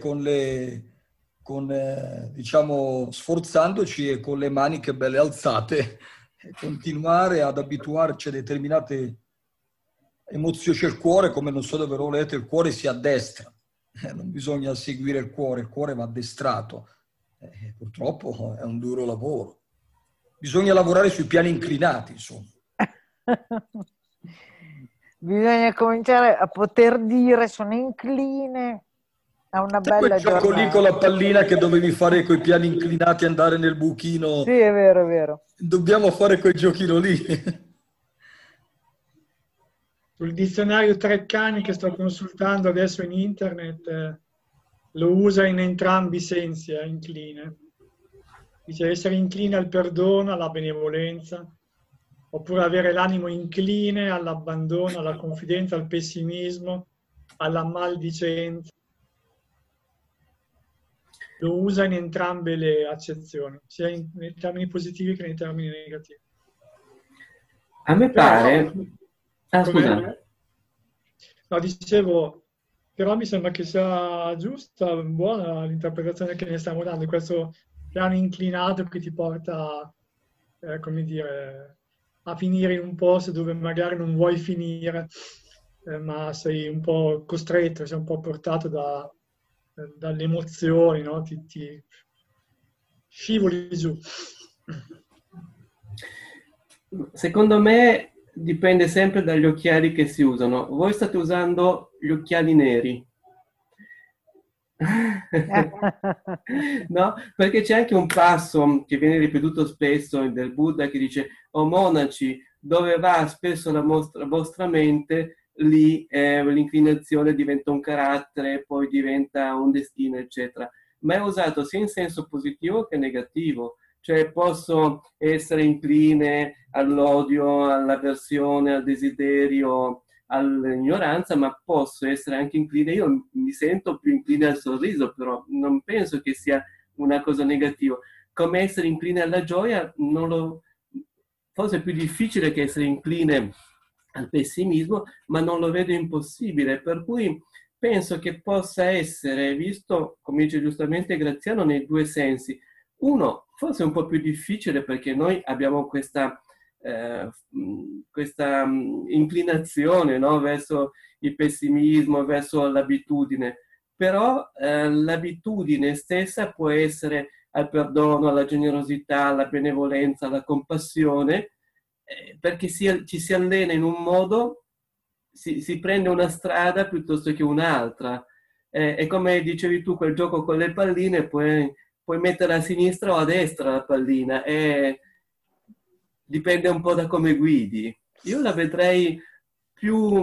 diciamo, sforzandoci e con le maniche belle alzate, e continuare ad abituarci a determinate emozioni. Cioè il cuore, come non so dove lo volete, il cuore si addestra, non bisogna seguire il cuore va addestrato. Purtroppo è un duro lavoro. Bisogna lavorare sui piani inclinati, insomma. Bisogna cominciare a poter dire sono incline a una Sai quel bella gioco lì con la giornata. pallina che dovevi fare coi piani inclinati, andare nel buchino? Sì, è vero, è vero. Dobbiamo fare quel giochino lì. Sul dizionario Treccani che sto consultando adesso in internet, lo usa in entrambi i sensi, incline. Dice essere incline al perdono, alla benevolenza, oppure avere l'animo incline all'abbandono, alla confidenza, al pessimismo, alla maldicenza. Lo usa in entrambe le accezioni, sia nei termini positivi che nei termini negativi. A me pare... scusa. No, dicevo, però mi sembra che sia giusta, buona l'interpretazione che ne stiamo dando, questo piano inclinato che ti porta, come dire, a finire in un posto dove magari non vuoi finire, ma sei un po' costretto, sei un po' portato dalle emozioni, no? Ti scivoli giù. Secondo me dipende sempre dagli occhiali che si usano. Voi state usando gli occhiali neri. No? Perché c'è anche un passo che viene ripetuto spesso del Buddha che dice: o monaci, dove va spesso la vostra mente, lì l'inclinazione diventa un carattere, poi diventa un destino, eccetera. Ma è usato sia in senso positivo che negativo. Cioè posso essere incline all'odio, all'avversione, al desiderio, all'ignoranza, ma posso essere anche incline, io mi sento più incline al sorriso, però non penso che sia una cosa negativa. Come essere incline alla gioia, forse è più difficile che essere incline al pessimismo, ma non lo vedo impossibile, per cui penso che possa essere visto, come dice giustamente Graziano, nei due sensi. Uno, forse è un po' più difficile perché noi abbiamo questa inclinazione, no? Verso il pessimismo, verso l'abitudine, però l'abitudine stessa può essere al perdono, alla generosità, alla benevolenza, alla compassione, perché ci si allena in un modo, si prende una strada piuttosto che un'altra. E come dicevi tu, quel gioco con le palline, puoi mettere a sinistra o a destra la pallina, e dipende un po' da come guidi. Io la vedrei più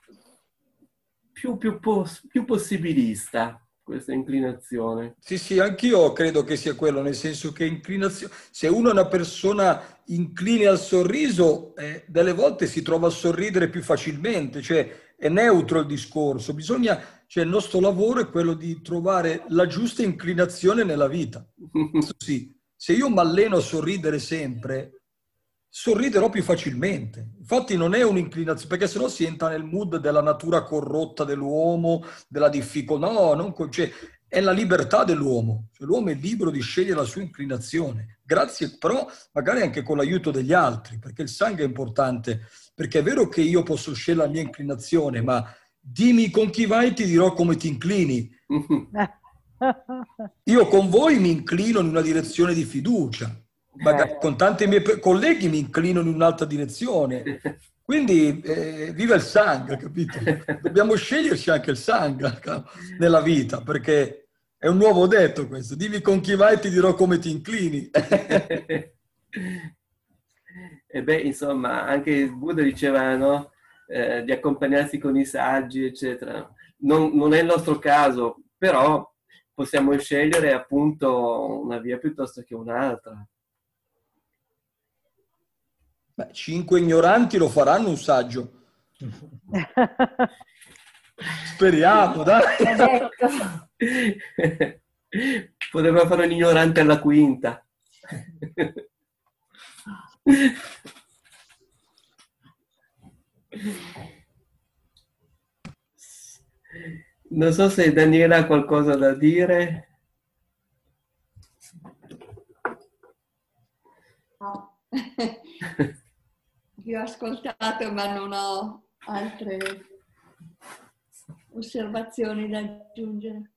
possibilista, questa inclinazione. Sì, sì, anch'io credo che sia quello, nel senso che inclinazione, se uno è una persona incline al sorriso, delle volte si trova a sorridere più facilmente, cioè è neutro il discorso, cioè il nostro lavoro è quello di trovare la giusta inclinazione nella vita. Sì, se io mi alleno a sorridere sempre, sorriderò più facilmente. Infatti non è un'inclinazione, perché sennò si entra nel mood della natura corrotta dell'uomo, della difficoltà. No, cioè, è la libertà dell'uomo. Cioè, l'uomo è libero di scegliere la sua inclinazione. Grazie, però magari anche con l'aiuto degli altri, perché il sangue è importante. Perché è vero che io posso scegliere la mia inclinazione, ma dimmi con chi vai, ti dirò come ti inclini. Io con voi mi inclino in una direzione di fiducia. Magari con tanti miei colleghi mi inclino in un'altra direzione. Quindi viva il sangue, capito? Dobbiamo sceglierci anche il sangue nella vita, perché è un nuovo detto questo. Dimmi con chi vai e ti dirò come ti inclini. E beh, insomma, anche il Buddha diceva, no? Di accompagnarsi con i saggi, eccetera. Non è il nostro caso, però possiamo scegliere appunto una via piuttosto che un'altra. Beh, 5 ignoranti lo faranno un saggio. Speriamo, dai. Poteva fare un ignorante alla quinta. Non so se Daniela ha qualcosa da dire. No. Vi ho ascoltato, ma non ho altre osservazioni da aggiungere.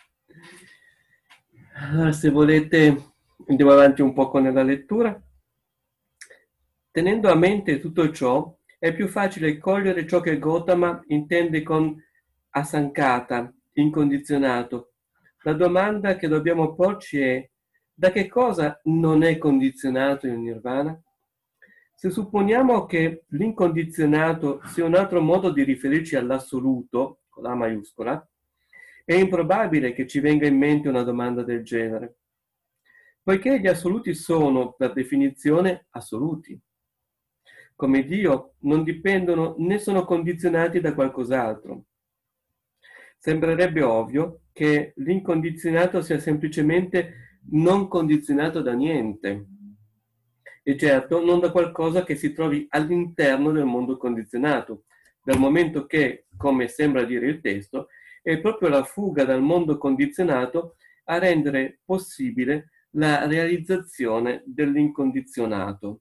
Allora, se volete, andiamo avanti un po' con la lettura. Tenendo a mente tutto ciò, è più facile cogliere ciò che Gautama intende con asankata, incondizionato. La domanda che dobbiamo porci è: da che cosa non è condizionato il nirvana? Se supponiamo che l'incondizionato sia un altro modo di riferirci all'assoluto, con la maiuscola, è improbabile che ci venga in mente una domanda del genere, poiché gli assoluti sono, per definizione, assoluti. Come Dio, non dipendono né sono condizionati da qualcos'altro. Sembrerebbe ovvio che l'incondizionato sia semplicemente non condizionato da niente, e certo non da qualcosa che si trovi all'interno del mondo condizionato, dal momento che, come sembra dire il testo, è proprio la fuga dal mondo condizionato a rendere possibile la realizzazione dell'incondizionato.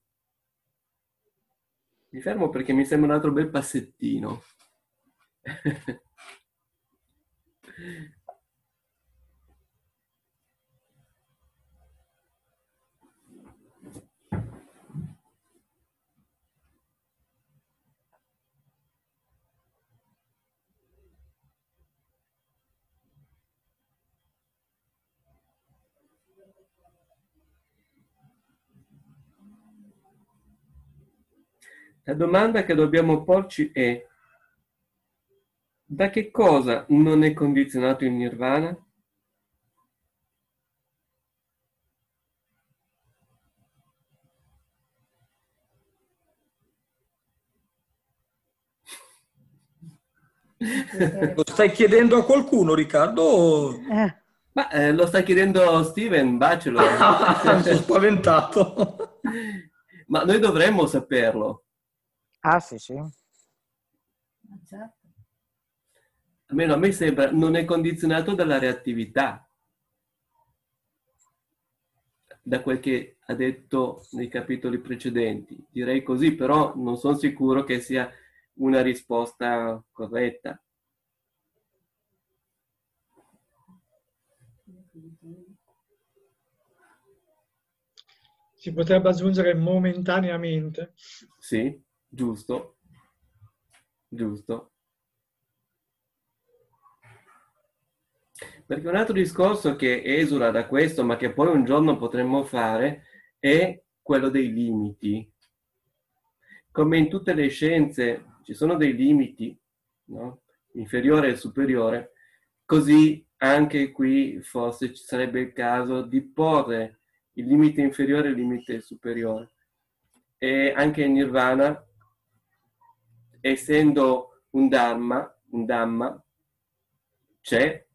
Mi fermo perché mi sembra un altro bel passettino. La domanda che dobbiamo porci è: da che cosa non è condizionato il nirvana? Lo stai chiedendo a qualcuno, Riccardo? Ma lo sta chiedendo Steven Bachelor. Mi sono spaventato. Ma noi dovremmo saperlo. Ah, sì, sì. Almeno a me sembra, non è condizionato dalla reattività, da quel che ha detto nei capitoli precedenti. Direi così, però non sono sicuro che sia una risposta corretta. Si potrebbe aggiungere momentaneamente. Sì, giusto, giusto. Perché un altro discorso che esula da questo, ma che poi un giorno potremmo fare, è quello dei limiti. Come in tutte le scienze ci sono dei limiti, no? Inferiore e superiore, così anche qui forse ci sarebbe il caso di porre il limite inferiore e il limite superiore. E anche in Nirvana, essendo un Dhamma, c'è,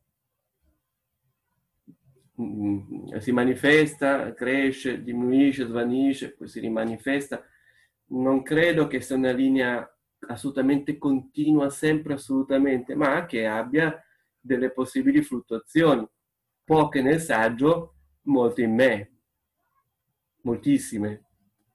si manifesta, cresce, diminuisce, svanisce, poi si rimanifesta. Non credo che sia una linea assolutamente continua, sempre assolutamente, ma che abbia delle possibili fluttuazioni. Poche nel saggio, molte in me. Moltissime.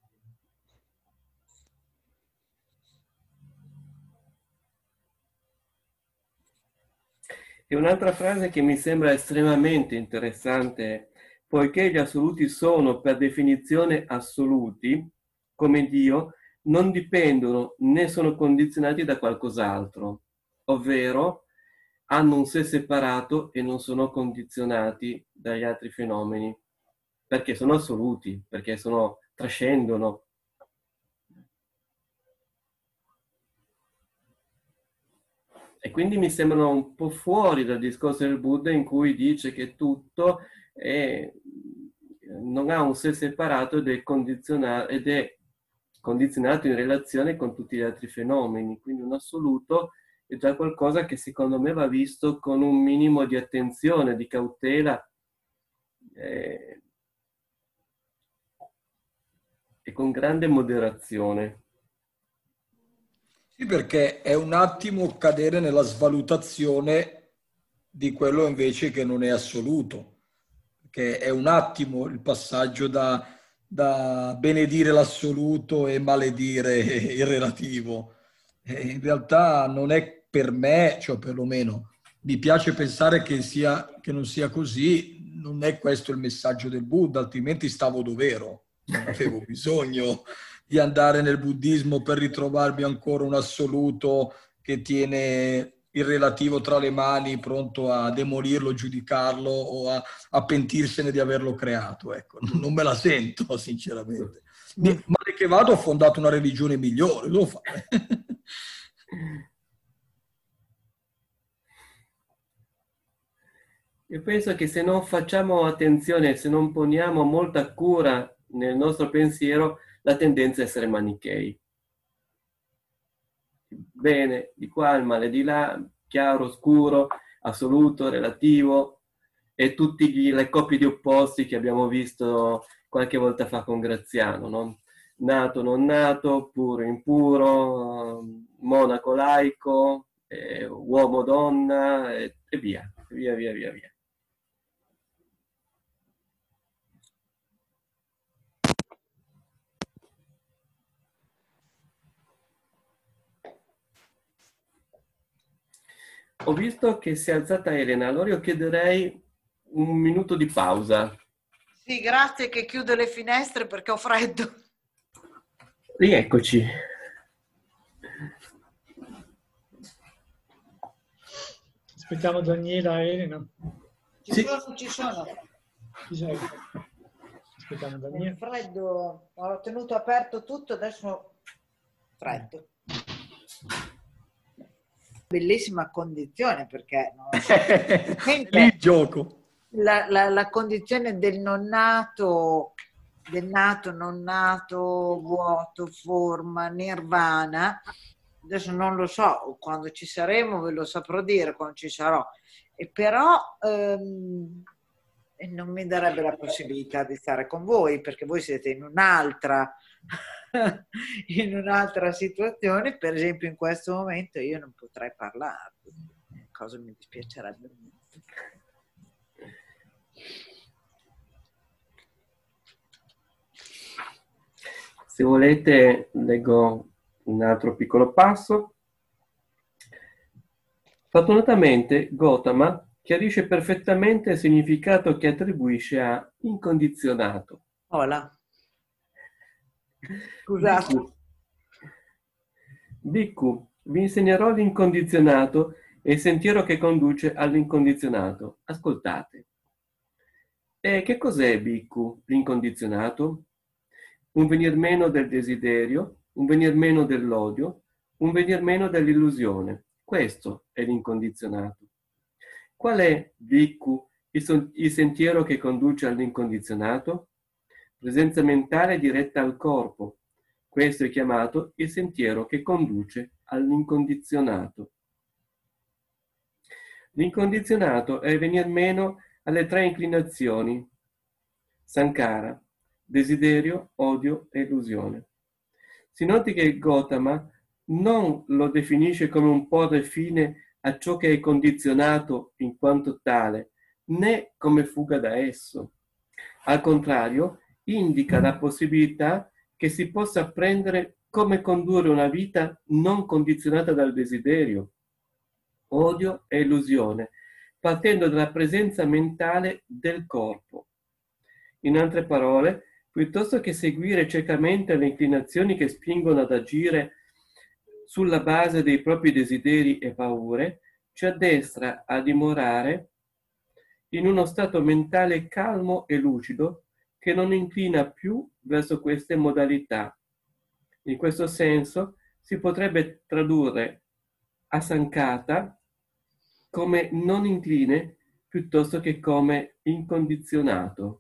E un'altra frase che mi sembra estremamente interessante, poiché gli assoluti sono per definizione assoluti, come Dio, non dipendono né sono condizionati da qualcos'altro, ovvero hanno un sé separato e non sono condizionati dagli altri fenomeni, perché sono assoluti, perché trascendono. E quindi mi sembrano un po' fuori dal discorso del Buddha in cui dice che tutto non ha un sé separato ed è condizionato in relazione con tutti gli altri fenomeni. Quindi un assoluto è già qualcosa che secondo me va visto con un minimo di attenzione, di cautela e con grande moderazione. Sì, perché è un attimo cadere nella svalutazione di quello invece che non è assoluto, che è un attimo il passaggio da benedire l'assoluto e maledire il relativo. E in realtà non è per me, cioè perlomeno mi piace pensare che non sia così, non è questo il messaggio del Buddha, altrimenti stavo dov'ero, non avevo bisogno di andare nel buddismo per ritrovarmi ancora un assoluto che tiene il relativo tra le mani, pronto a demolirlo, giudicarlo o a pentirsene di averlo creato. Ecco, non me la sento, sinceramente. Male che vado, ho fondato una religione migliore, devo fare. Io penso che se non facciamo attenzione, se non poniamo molta cura nel nostro pensiero, la tendenza è essere manichei. Bene, di qua, il male di là, chiaro, scuro, assoluto, relativo, e tutte le coppie di opposti che abbiamo visto qualche volta fa con Graziano, no? Nato, non nato, puro, impuro, monaco, laico, uomo, donna, e via, via, via, via, via. Ho visto che si è alzata Elena, allora io chiederei un minuto di pausa. Sì, grazie che chiudo le finestre perché ho freddo. Rieccoci. Aspettiamo Daniela e Elena. Ci sono. Chi sei? Aspettiamo Il Daniela. freddo, ho tenuto aperto tutto, adesso stretto. Bellissima condizione, perché no? Lì il gioco. La condizione del non nato, non nato, vuoto, forma, nirvana, adesso non lo so, quando ci saremo ve lo saprò dire, quando ci sarò, e però non mi darebbe la possibilità di stare con voi, perché voi siete in un'altra situazione. Per esempio in questo momento io non potrei parlare, cosa mi dispiacerebbe molto. Se volete leggo un altro piccolo passo. Fortunatamente Gotama chiarisce perfettamente il significato che attribuisce a incondizionato. Hola. Scusate. Bhikkhu, vi insegnerò l'incondizionato e il sentiero che conduce all'incondizionato. Ascoltate. E che cos'è, Bhikkhu, l'incondizionato? Un venir meno del desiderio, un venir meno dell'odio, un venir meno dell'illusione. Questo è l'incondizionato. Qual è, Bhikkhu, il sentiero che conduce all'incondizionato? Presenza mentale diretta al corpo. Questo è chiamato il sentiero che conduce all'incondizionato. L'incondizionato è venir meno alle tre inclinazioni: Sankara, desiderio, odio e illusione. Si noti che Gotama non lo definisce come un porre fine a ciò che è condizionato in quanto tale, né come fuga da esso. Al contrario, indica la possibilità che si possa apprendere come condurre una vita non condizionata dal desiderio, odio e illusione, partendo dalla presenza mentale del corpo. In altre parole, piuttosto che seguire ciecamente le inclinazioni che spingono ad agire sulla base dei propri desideri e paure, ci addestra a dimorare in uno stato mentale calmo e lucido che non inclina più verso queste modalità. In questo senso si potrebbe tradurre asankata come non incline piuttosto che come incondizionato.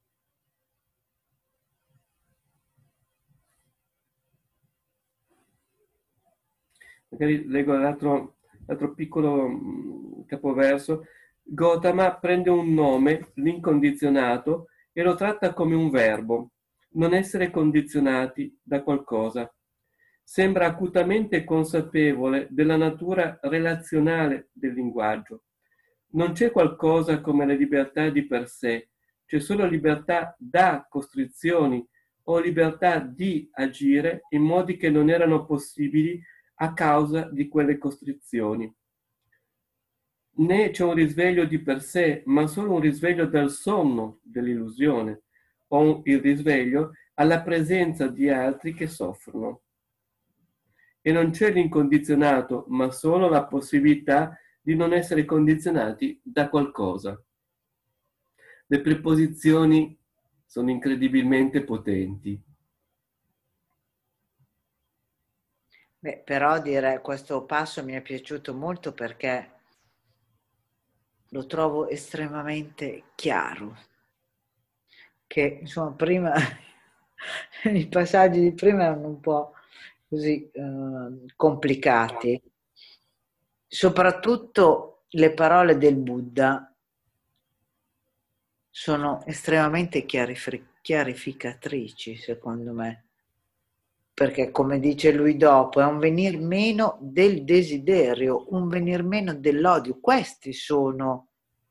Magari leggo l'altro piccolo capoverso. Gotama prende un nome, l'incondizionato, e lo tratta come un verbo, non essere condizionati da qualcosa. Sembra acutamente consapevole della natura relazionale del linguaggio. Non c'è qualcosa come la libertà di per sé, c'è solo libertà da costrizioni o libertà di agire in modi che non erano possibili a causa di quelle costrizioni. Né c'è un risveglio di per sé, ma solo un risveglio dal sonno dell'illusione, o il risveglio alla presenza di altri che soffrono. E non c'è l'incondizionato, ma solo la possibilità di non essere condizionati da qualcosa. Le preposizioni sono incredibilmente potenti. Beh, però dire questo passo mi è piaciuto molto perché lo trovo estremamente chiaro. Che insomma prima i passaggi di prima erano un po' così complicati. Soprattutto le parole del Buddha sono estremamente chiarificatrici, secondo me. Perché, come dice lui dopo, è un venir meno del desiderio, un venir meno dell'odio. Questi sono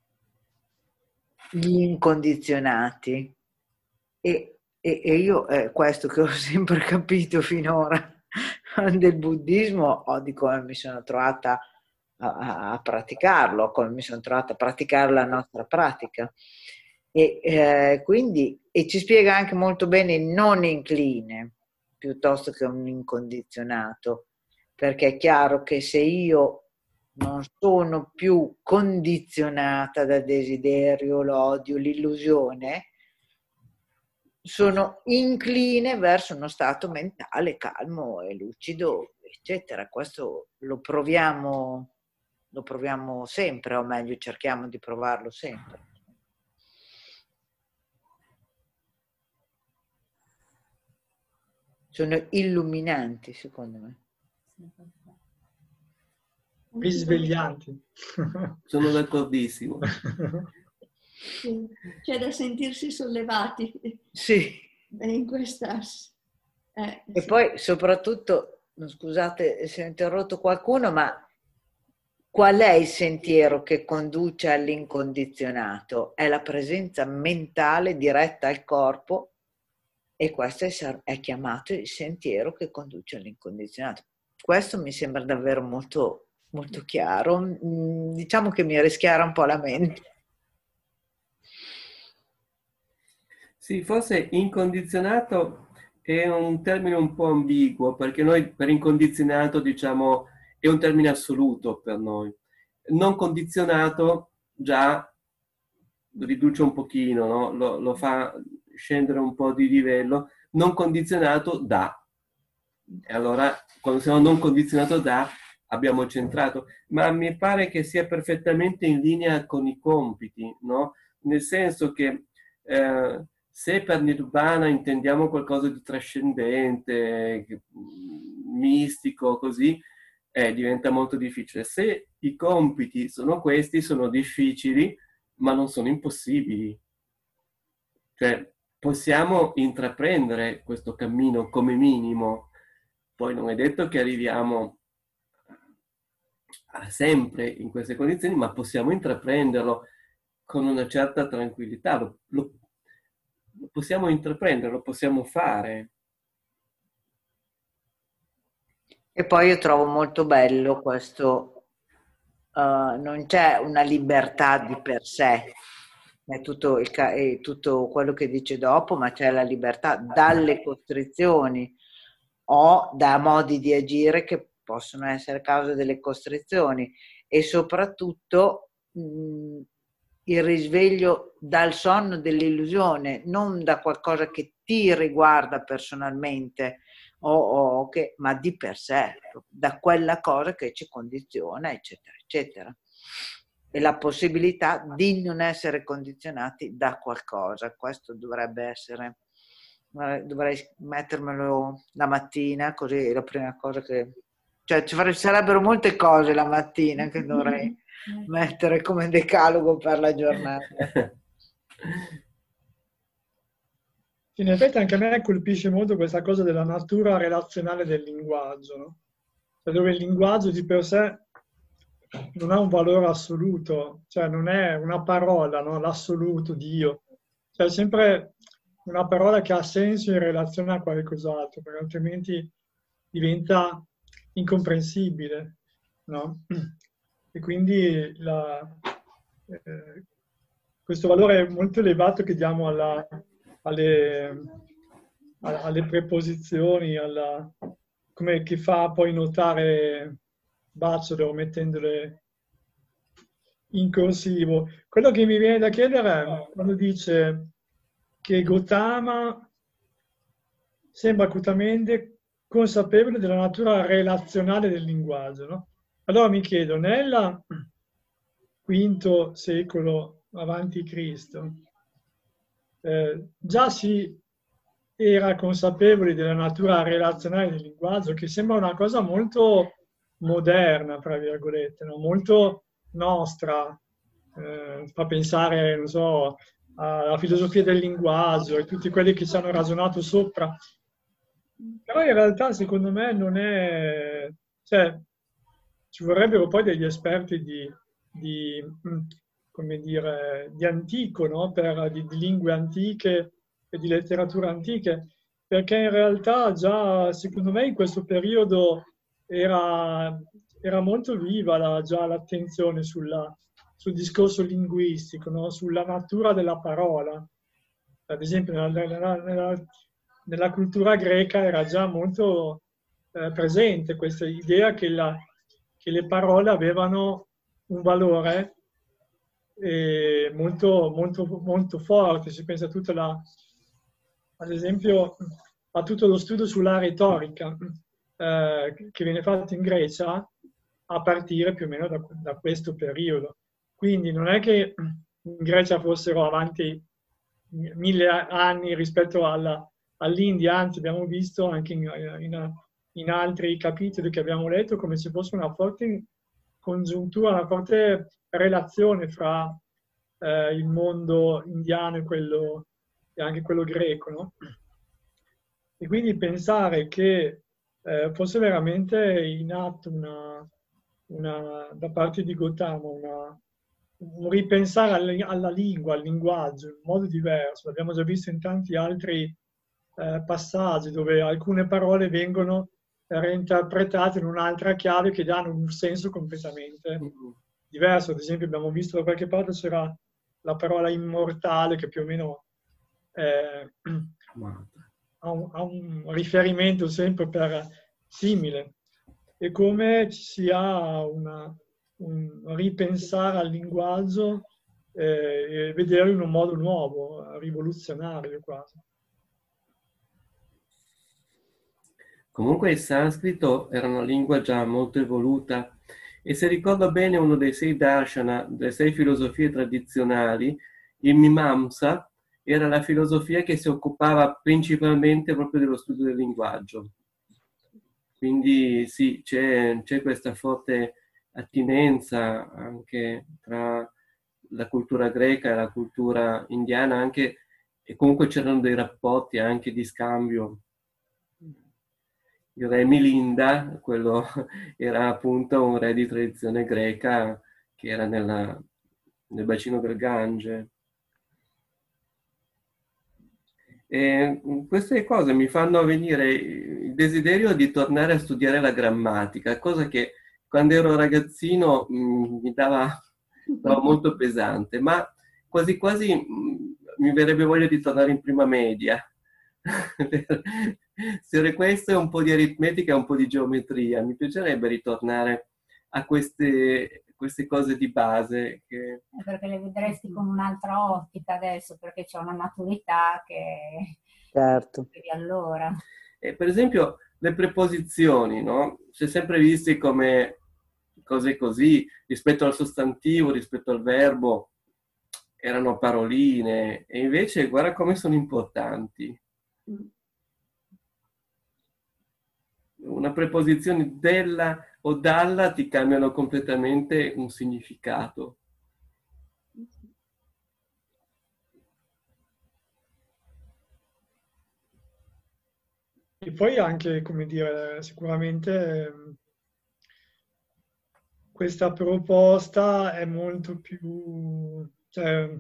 gli incondizionati. E io, questo che ho sempre capito finora del buddismo, o di come mi sono trovata a praticarlo, come mi sono trovata a praticare la nostra pratica. Quindi ci spiega anche molto bene il non incline piuttosto che un incondizionato, perché è chiaro che se io non sono più condizionata dal desiderio, l'odio, l'illusione, sono incline verso uno stato mentale calmo e lucido, eccetera. Questo lo proviamo sempre, o meglio, cerchiamo di provarlo sempre. Sono illuminanti, secondo me. Risveglianti. Sono d'accordissimo. Sì. C'è da sentirsi sollevati Sì. in questa... E sì. poi soprattutto, scusate se ho interrotto qualcuno, ma qual è il sentiero che conduce all'incondizionato? È la presenza mentale diretta al corpo, e questo è chiamato il sentiero che conduce all'incondizionato. Questo mi sembra davvero molto, molto chiaro. Diciamo che mi rischiara un po' la mente. Sì, forse incondizionato è un termine un po' ambiguo, perché noi per incondizionato diciamo è un termine assoluto per noi. Non condizionato già riduce un pochino, no? Lo fa scendere un po' di livello. Non condizionato dà. E allora, quando siamo non condizionato da, abbiamo centrato. Ma mi pare che sia perfettamente in linea con i compiti, no? Nel senso che se per nirvana intendiamo qualcosa di trascendente, mistico, così, diventa molto difficile. Se i compiti sono questi, sono difficili, ma non sono impossibili. Cioè, possiamo intraprendere questo cammino come minimo. Poi non è detto che arriviamo sempre in queste condizioni, ma possiamo intraprenderlo con una certa tranquillità. Lo possiamo intraprendere, lo possiamo fare. E poi io trovo molto bello questo, non c'è una libertà di per sé, è tutto quello che dice dopo, ma c'è la libertà dalle costrizioni o da modi di agire che possono essere causa delle costrizioni, e soprattutto il risveglio dal sonno dell'illusione, non da qualcosa che ti riguarda personalmente, ma di per sé, da quella cosa che ci condiziona, eccetera, eccetera. E la possibilità di non essere condizionati da qualcosa. Questo dovrebbe essere, dovrei mettermelo la mattina, così è la prima cosa che... Cioè ci sarebbero molte cose la mattina che dovrei mettere come decalogo per la giornata. In effetti anche a me colpisce molto questa cosa della natura relazionale del linguaggio, no? Cioè, dove il linguaggio di per sé non ha un valore assoluto, cioè non è una parola, no? L'assoluto Dio, cioè è sempre una parola che ha senso in relazione a qualcos'altro, perché altrimenti diventa incomprensibile, no? E quindi questo valore molto elevato che diamo alle preposizioni, come che fa poi notare Batchelor mettendole in corsivo. Quello che mi viene da chiedere è quando dice che Gautama sembra acutamente consapevole della natura relazionale del linguaggio, no? Allora mi chiedo, nel V secolo avanti Cristo, già si era consapevoli della natura relazionale del linguaggio, che sembra una cosa molto moderna, tra virgolette, no? Molto nostra, fa pensare, non so, alla filosofia del linguaggio e tutti quelli che ci hanno ragionato sopra. Però in realtà secondo me non è... Cioè, ci vorrebbero poi degli esperti come dire, di antico, no? Di lingue antiche e di letterature antiche, perché in realtà già, secondo me, in questo periodo era molto viva già l'attenzione sul discorso linguistico, no? Sulla natura della parola. Ad esempio, nella cultura greca era già molto presente questa idea che le parole avevano un valore molto, molto, molto forte. Si pensa a tutta ad esempio, a tutto lo studio sulla retorica che viene fatto in Grecia a partire più o meno da questo periodo. Quindi non è che in Grecia fossero avanti 1000 anni rispetto all'India, anzi abbiamo visto anche in altri capitoli che abbiamo letto come se fosse una forte congiuntura, una forte relazione fra il mondo indiano e anche quello greco, no? E quindi pensare che fosse veramente in atto da parte di Gautama un ripensare alla lingua, al linguaggio in modo diverso. L'abbiamo già visto in tanti altri passaggi dove alcune parole vengono reinterpretate in un'altra chiave che danno un senso completamente diverso. Ad esempio abbiamo visto da qualche parte c'era la parola immortale che più o meno ha un riferimento sempre simile, e come ci sia un ripensare al linguaggio e vederlo in un modo nuovo, rivoluzionario quasi. Comunque il sanscrito era una lingua già molto evoluta e se ricordo bene uno dei 6 darshana, delle 6 filosofie tradizionali, il Mimamsa, era la filosofia che si occupava principalmente proprio dello studio del linguaggio. Quindi sì, c'è questa forte attinenza anche tra la cultura greca e la cultura indiana, anche, e comunque c'erano dei rapporti anche di scambio. Il re Milinda, quello era appunto un re di tradizione greca che era nel bacino del Gange. E queste cose mi fanno venire il desiderio di tornare a studiare la grammatica, cosa che quando ero ragazzino mi dava molto pesante, ma quasi quasi mi verrebbe voglia di tornare in prima media. Se questo è un po' di aritmetica e un po' di geometria, mi piacerebbe ritornare a queste cose di base. Perché le vedresti con un'altra ottica adesso, perché c'è una maturità che certo. Allora. Per esempio le preposizioni, no? Si è sempre visti come cose così, rispetto al sostantivo, rispetto al verbo, erano paroline, e invece guarda come sono importanti. Una preposizione della o dalla ti cambiano completamente un significato. E poi anche, come dire, sicuramente questa proposta è molto più, cioè,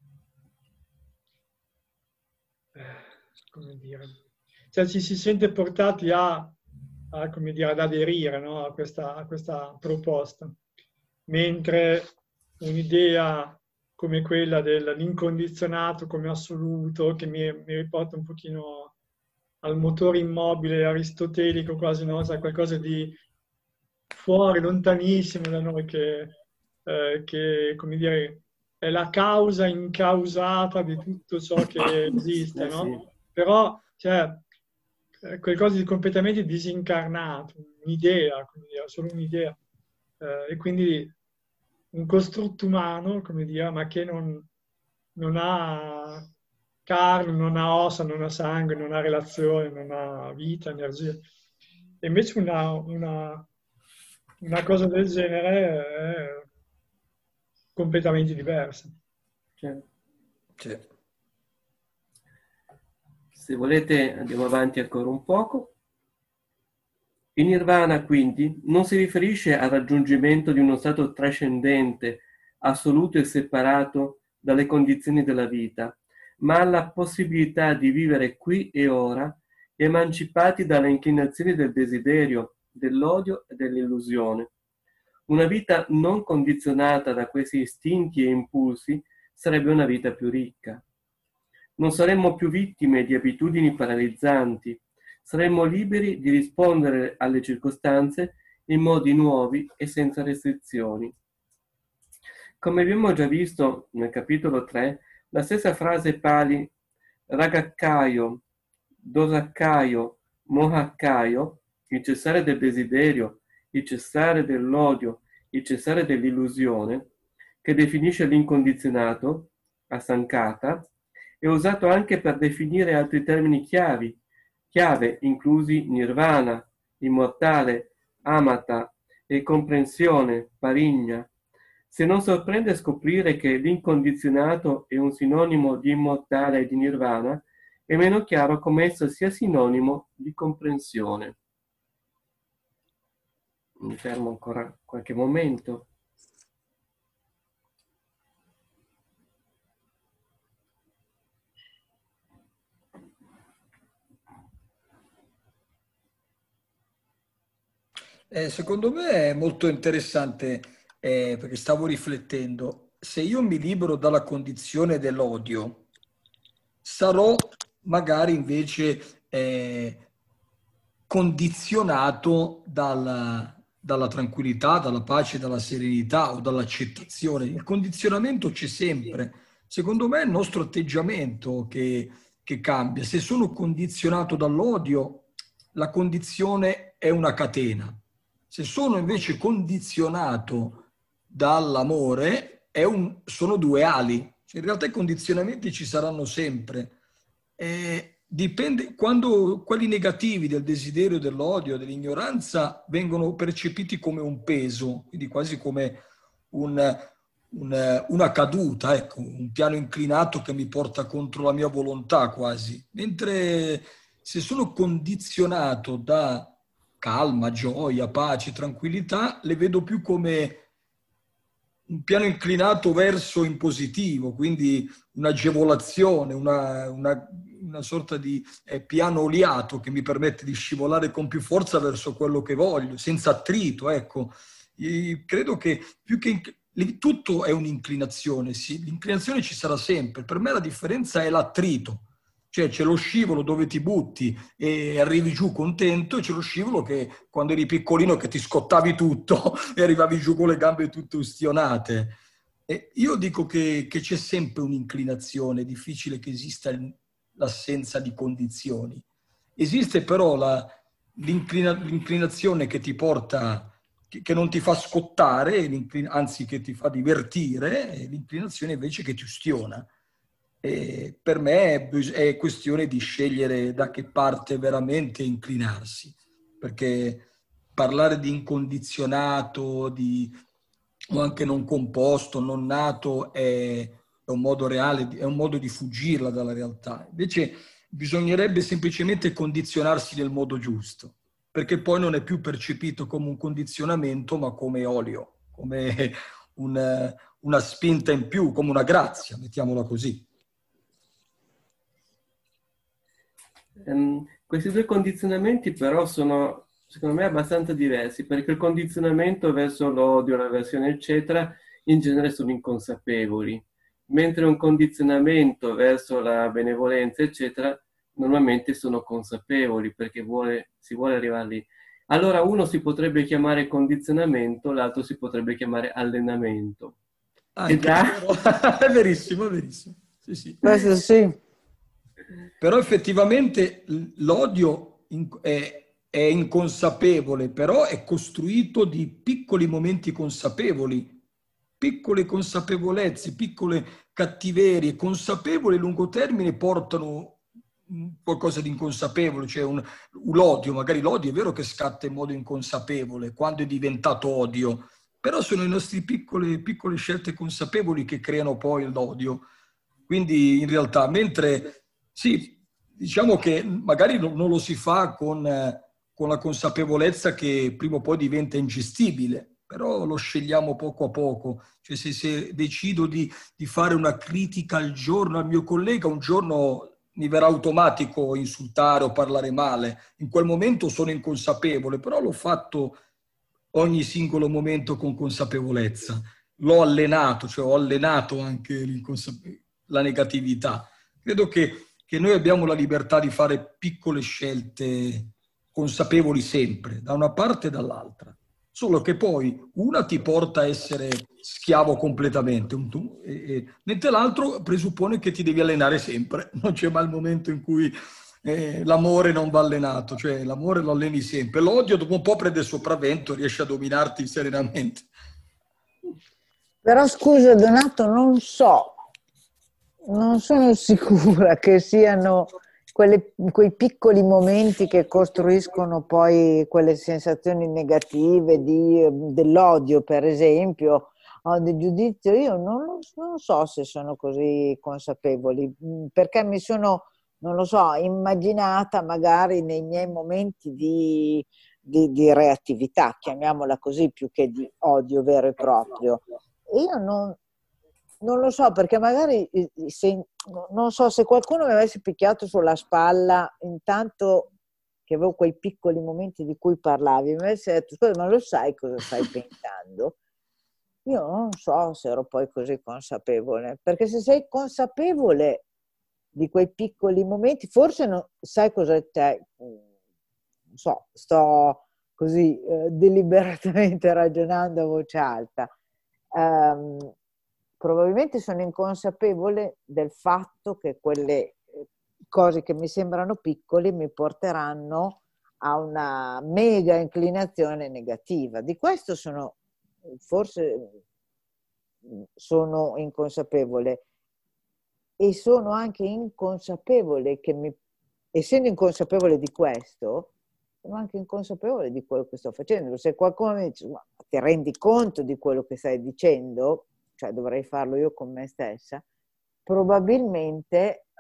come dire, cioè ci si sente portati come dire, ad aderire, no, a questa proposta, mentre un'idea come quella dell'incondizionato come assoluto, che mi riporta un pochino al motore immobile aristotelico quasi, no? Cioè qualcosa di fuori, lontanissimo da noi, che come dire, è la causa incausata di tutto ciò che esiste, no? Sì. Però, cioè, qualcosa di completamente disincarnato, un'idea, come dire, solo un'idea. E quindi un costrutto umano, come dire, ma che non ha carne, non ha ossa, non ha sangue, non ha relazione, non ha vita, energia. E invece una cosa del genere è completamente diversa. Sì. Se volete andiamo avanti ancora un poco. Il nirvana quindi non si riferisce al raggiungimento di uno stato trascendente, assoluto e separato dalle condizioni della vita, ma alla possibilità di vivere qui e ora, emancipati dalle inclinazioni del desiderio, dell'odio e dell'illusione. Una vita non condizionata da questi istinti e impulsi sarebbe una vita più ricca. Non saremmo più vittime di abitudini paralizzanti, saremmo liberi di rispondere alle circostanze in modi nuovi e senza restrizioni. Come abbiamo già visto nel capitolo 3, la stessa frase Pali Ragakkayo dosaccaio, mohaccaio, il cessare del desiderio, il cessare dell'odio, il cessare dell'illusione, che definisce l'incondizionato, asankata, è usato anche per definire altri termini chiave, inclusi nirvana, immortale, amata e comprensione, parigna. Se non sorprende scoprire che l'incondizionato è un sinonimo di immortale e di nirvana, è meno chiaro come esso sia sinonimo di comprensione. Mi fermo ancora qualche momento. Secondo me è molto interessante, perché stavo riflettendo. Se io mi libero dalla condizione dell'odio, sarò magari invece condizionato dalla tranquillità, dalla pace, dalla serenità o dall'accettazione. Il condizionamento c'è sempre. Secondo me è il nostro atteggiamento che cambia. Se sono condizionato dall'odio, la condizione è una catena. Se sono invece condizionato dall'amore, sono due ali. Cioè, in realtà i condizionamenti ci saranno sempre. Dipende quando quelli negativi del desiderio, dell'odio, dell'ignoranza vengono percepiti come un peso, quindi quasi come una caduta, ecco, un piano inclinato che mi porta contro la mia volontà quasi. Mentre se sono condizionato da calma, gioia, pace, tranquillità, le vedo più come un piano inclinato verso in positivo, quindi un'agevolazione, una sorta di piano oliato che mi permette di scivolare con più forza verso quello che voglio, senza attrito, ecco. Credo che più che tutto è un'inclinazione, sì, l'inclinazione ci sarà sempre. Per me la differenza è l'attrito. Cioè c'è lo scivolo dove ti butti e arrivi giù contento, e c'è lo scivolo che quando eri piccolino che ti scottavi tutto e arrivavi giù con le gambe tutte ustionate. E io dico che c'è sempre un'inclinazione, è difficile che esista l'assenza di condizioni. Esiste però l'inclinazione che ti porta, che non ti fa scottare, anzi che ti fa divertire, e l'inclinazione invece che ti ustiona. E per me è questione di scegliere da che parte veramente inclinarsi, perché parlare di incondizionato o anche non composto, non nato è un modo reale, è un modo di fuggirla dalla realtà. Invece bisognerebbe semplicemente condizionarsi nel modo giusto, perché poi non è più percepito come un condizionamento, ma come olio, come una spinta in più, come una grazia, mettiamola così. Questi due condizionamenti però sono, secondo me, abbastanza diversi, perché il condizionamento verso l'odio, l'avversione, eccetera, in genere sono inconsapevoli, mentre un condizionamento verso la benevolenza, eccetera, normalmente sono consapevoli, perché si vuole arrivare lì. Allora uno si potrebbe chiamare condizionamento, l'altro si potrebbe chiamare allenamento. È verissimo, è verissimo. Sì, sì. Questo sì. Però effettivamente l'odio è inconsapevole, però è costruito di piccoli momenti consapevoli, piccole consapevolezze, piccole cattiverie consapevoli a lungo termine portano qualcosa di inconsapevole, cioè l'odio, magari l'odio è vero che scatta in modo inconsapevole quando è diventato odio, però sono le nostre piccole scelte consapevoli che creano poi l'odio. Quindi in realtà, mentre sì, diciamo che magari non lo si fa con la consapevolezza che prima o poi diventa ingestibile, però lo scegliamo poco a poco. Cioè se decido di fare una critica al giorno al mio collega, un giorno mi verrà automatico insultare o parlare male. In quel momento sono inconsapevole, però l'ho fatto ogni singolo momento con consapevolezza. L'ho allenato, cioè ho allenato anche la negatività. Credo che noi abbiamo la libertà di fare piccole scelte consapevoli sempre, da una parte e dall'altra. Solo che poi una ti porta a essere schiavo completamente, mentre l'altro presuppone che ti devi allenare sempre. Non c'è mai il momento in cui l'amore non va allenato, cioè l'amore lo alleni sempre. L'odio dopo un po' prende il sopravvento, riesce a dominarti serenamente. Però scusa Donato, non sono sicura che siano quei piccoli momenti che costruiscono poi quelle sensazioni negative dell'odio, per esempio, o del giudizio. Io non so se sono così consapevoli, perché mi sono, non lo so, immaginata magari nei miei momenti di reattività, chiamiamola così, più che di odio vero e proprio. E io non lo so, perché magari non so, se qualcuno mi avesse picchiato sulla spalla intanto che avevo quei piccoli momenti di cui parlavi, mi avesse detto: scusa, ma lo sai cosa stai pensando? Io non so se ero poi così consapevole, perché se sei consapevole di quei piccoli momenti, forse non sai cosa c'è. Non so, sto così deliberatamente ragionando a voce alta. Probabilmente sono inconsapevole del fatto che quelle cose che mi sembrano piccole mi porteranno a una mega inclinazione negativa. Di questo forse sono inconsapevole, e sono anche inconsapevole essendo inconsapevole di questo, sono anche inconsapevole di quello che sto facendo. Se qualcuno mi dice: ma ti rendi conto di quello che stai dicendo? Cioè dovrei farlo io con me stessa, probabilmente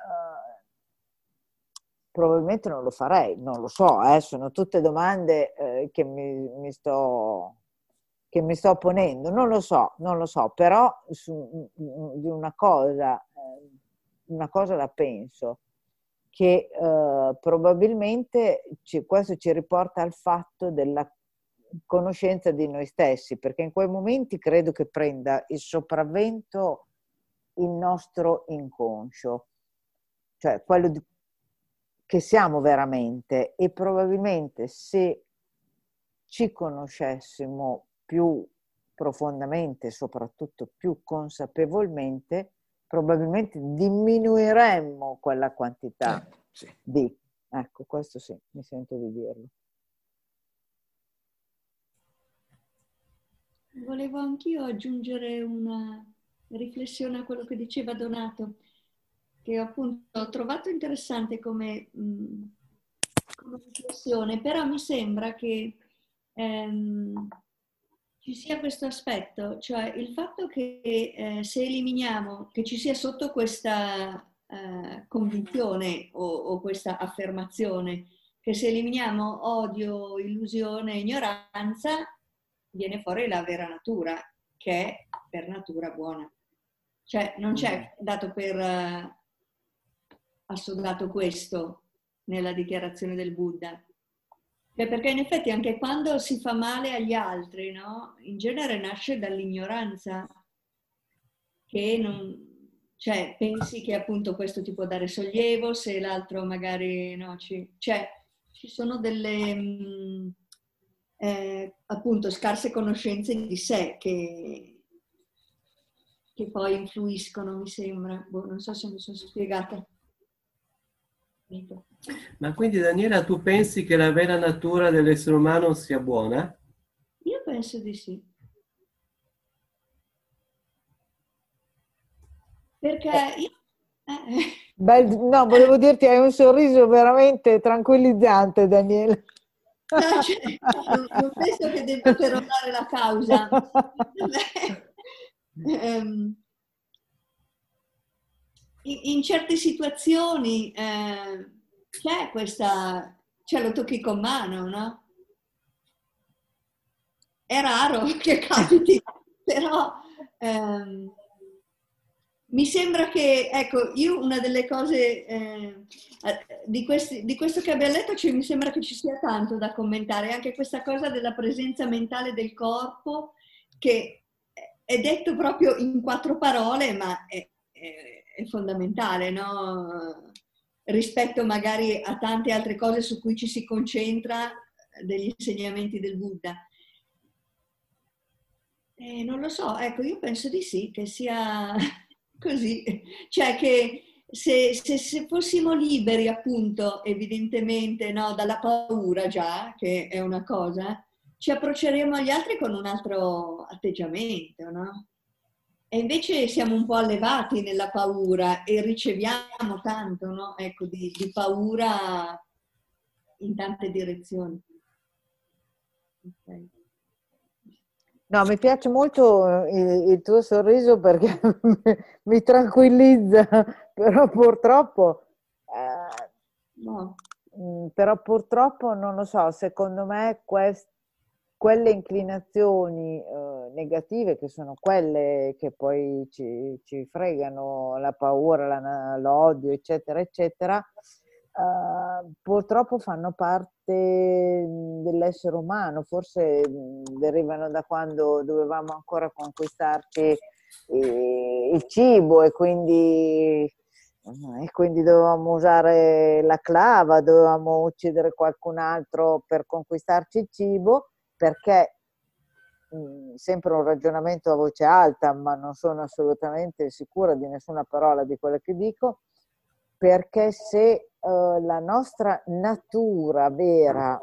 non lo farei, non lo so, sono tutte domande che mi sto ponendo, non lo so, però di una cosa la penso, che probabilmente questo ci riporta al fatto della conoscenza di noi stessi, perché in quei momenti credo che prenda il sopravvento il nostro inconscio, cioè quello che siamo veramente, e probabilmente se ci conoscessimo più profondamente, soprattutto più consapevolmente, probabilmente diminuiremmo quella quantità Sì. Ecco, questo sì, mi sento di dirlo. Volevo anch'io aggiungere una riflessione a quello che diceva Donato, che appunto ho trovato interessante come riflessione, però mi sembra che ci sia questo aspetto, cioè il fatto che se eliminiamo, che ci sia sotto questa convinzione o questa affermazione, che se eliminiamo odio, illusione, ignoranza, viene fuori la vera natura, che è per natura buona. Cioè non c'è dato per assodato questo nella dichiarazione del Buddha. Perché in effetti anche quando si fa male agli altri, no? In genere nasce dall'ignoranza, che non, cioè pensi che appunto questo ti può dare sollievo, se l'altro magari no, cioè ci sono delle appunto scarse conoscenze di sé che poi influiscono, mi sembra. Non so se mi sono spiegata. Ma quindi Daniela, tu pensi che la vera natura dell'essere umano sia buona? Io penso di sì. Perché io... No, volevo dirti, hai un sorriso veramente tranquillizzante, Daniela. No, cioè, non penso che debba perorare la causa. In certe situazioni c'è questa, cioè lo tocchi con mano, no? È raro che capiti, però mi sembra che, ecco, io una delle cose di questo che abbiamo letto, cioè, mi sembra che ci sia tanto da commentare, anche questa cosa della presenza mentale del corpo, che è detto proprio in 4 parole, ma è fondamentale, no? Rispetto magari a tante altre cose su cui ci si concentra degli insegnamenti del Buddha. Non lo so, ecco, io penso di sì, che sia così, cioè che se fossimo liberi, appunto, evidentemente, no, dalla paura già, che è una cosa, ci approcceremo agli altri con un altro atteggiamento, no? E invece siamo un po' allevati nella paura e riceviamo tanto, no? Ecco, di paura in tante direzioni. Okay. No, mi piace molto il tuo sorriso perché mi tranquillizza, però purtroppo, No. però purtroppo non lo so, secondo me quelle inclinazioni negative, che sono quelle che poi ci fregano, la paura, l'odio, eccetera, eccetera, purtroppo fanno parte dell'essere umano, forse derivano da quando dovevamo ancora conquistarci il cibo e quindi dovevamo usare la clava, dovevamo uccidere qualcun altro per conquistarci il cibo, perché sempre un ragionamento a voce alta, ma non sono assolutamente sicura di nessuna parola di quello che dico, perché se la nostra natura vera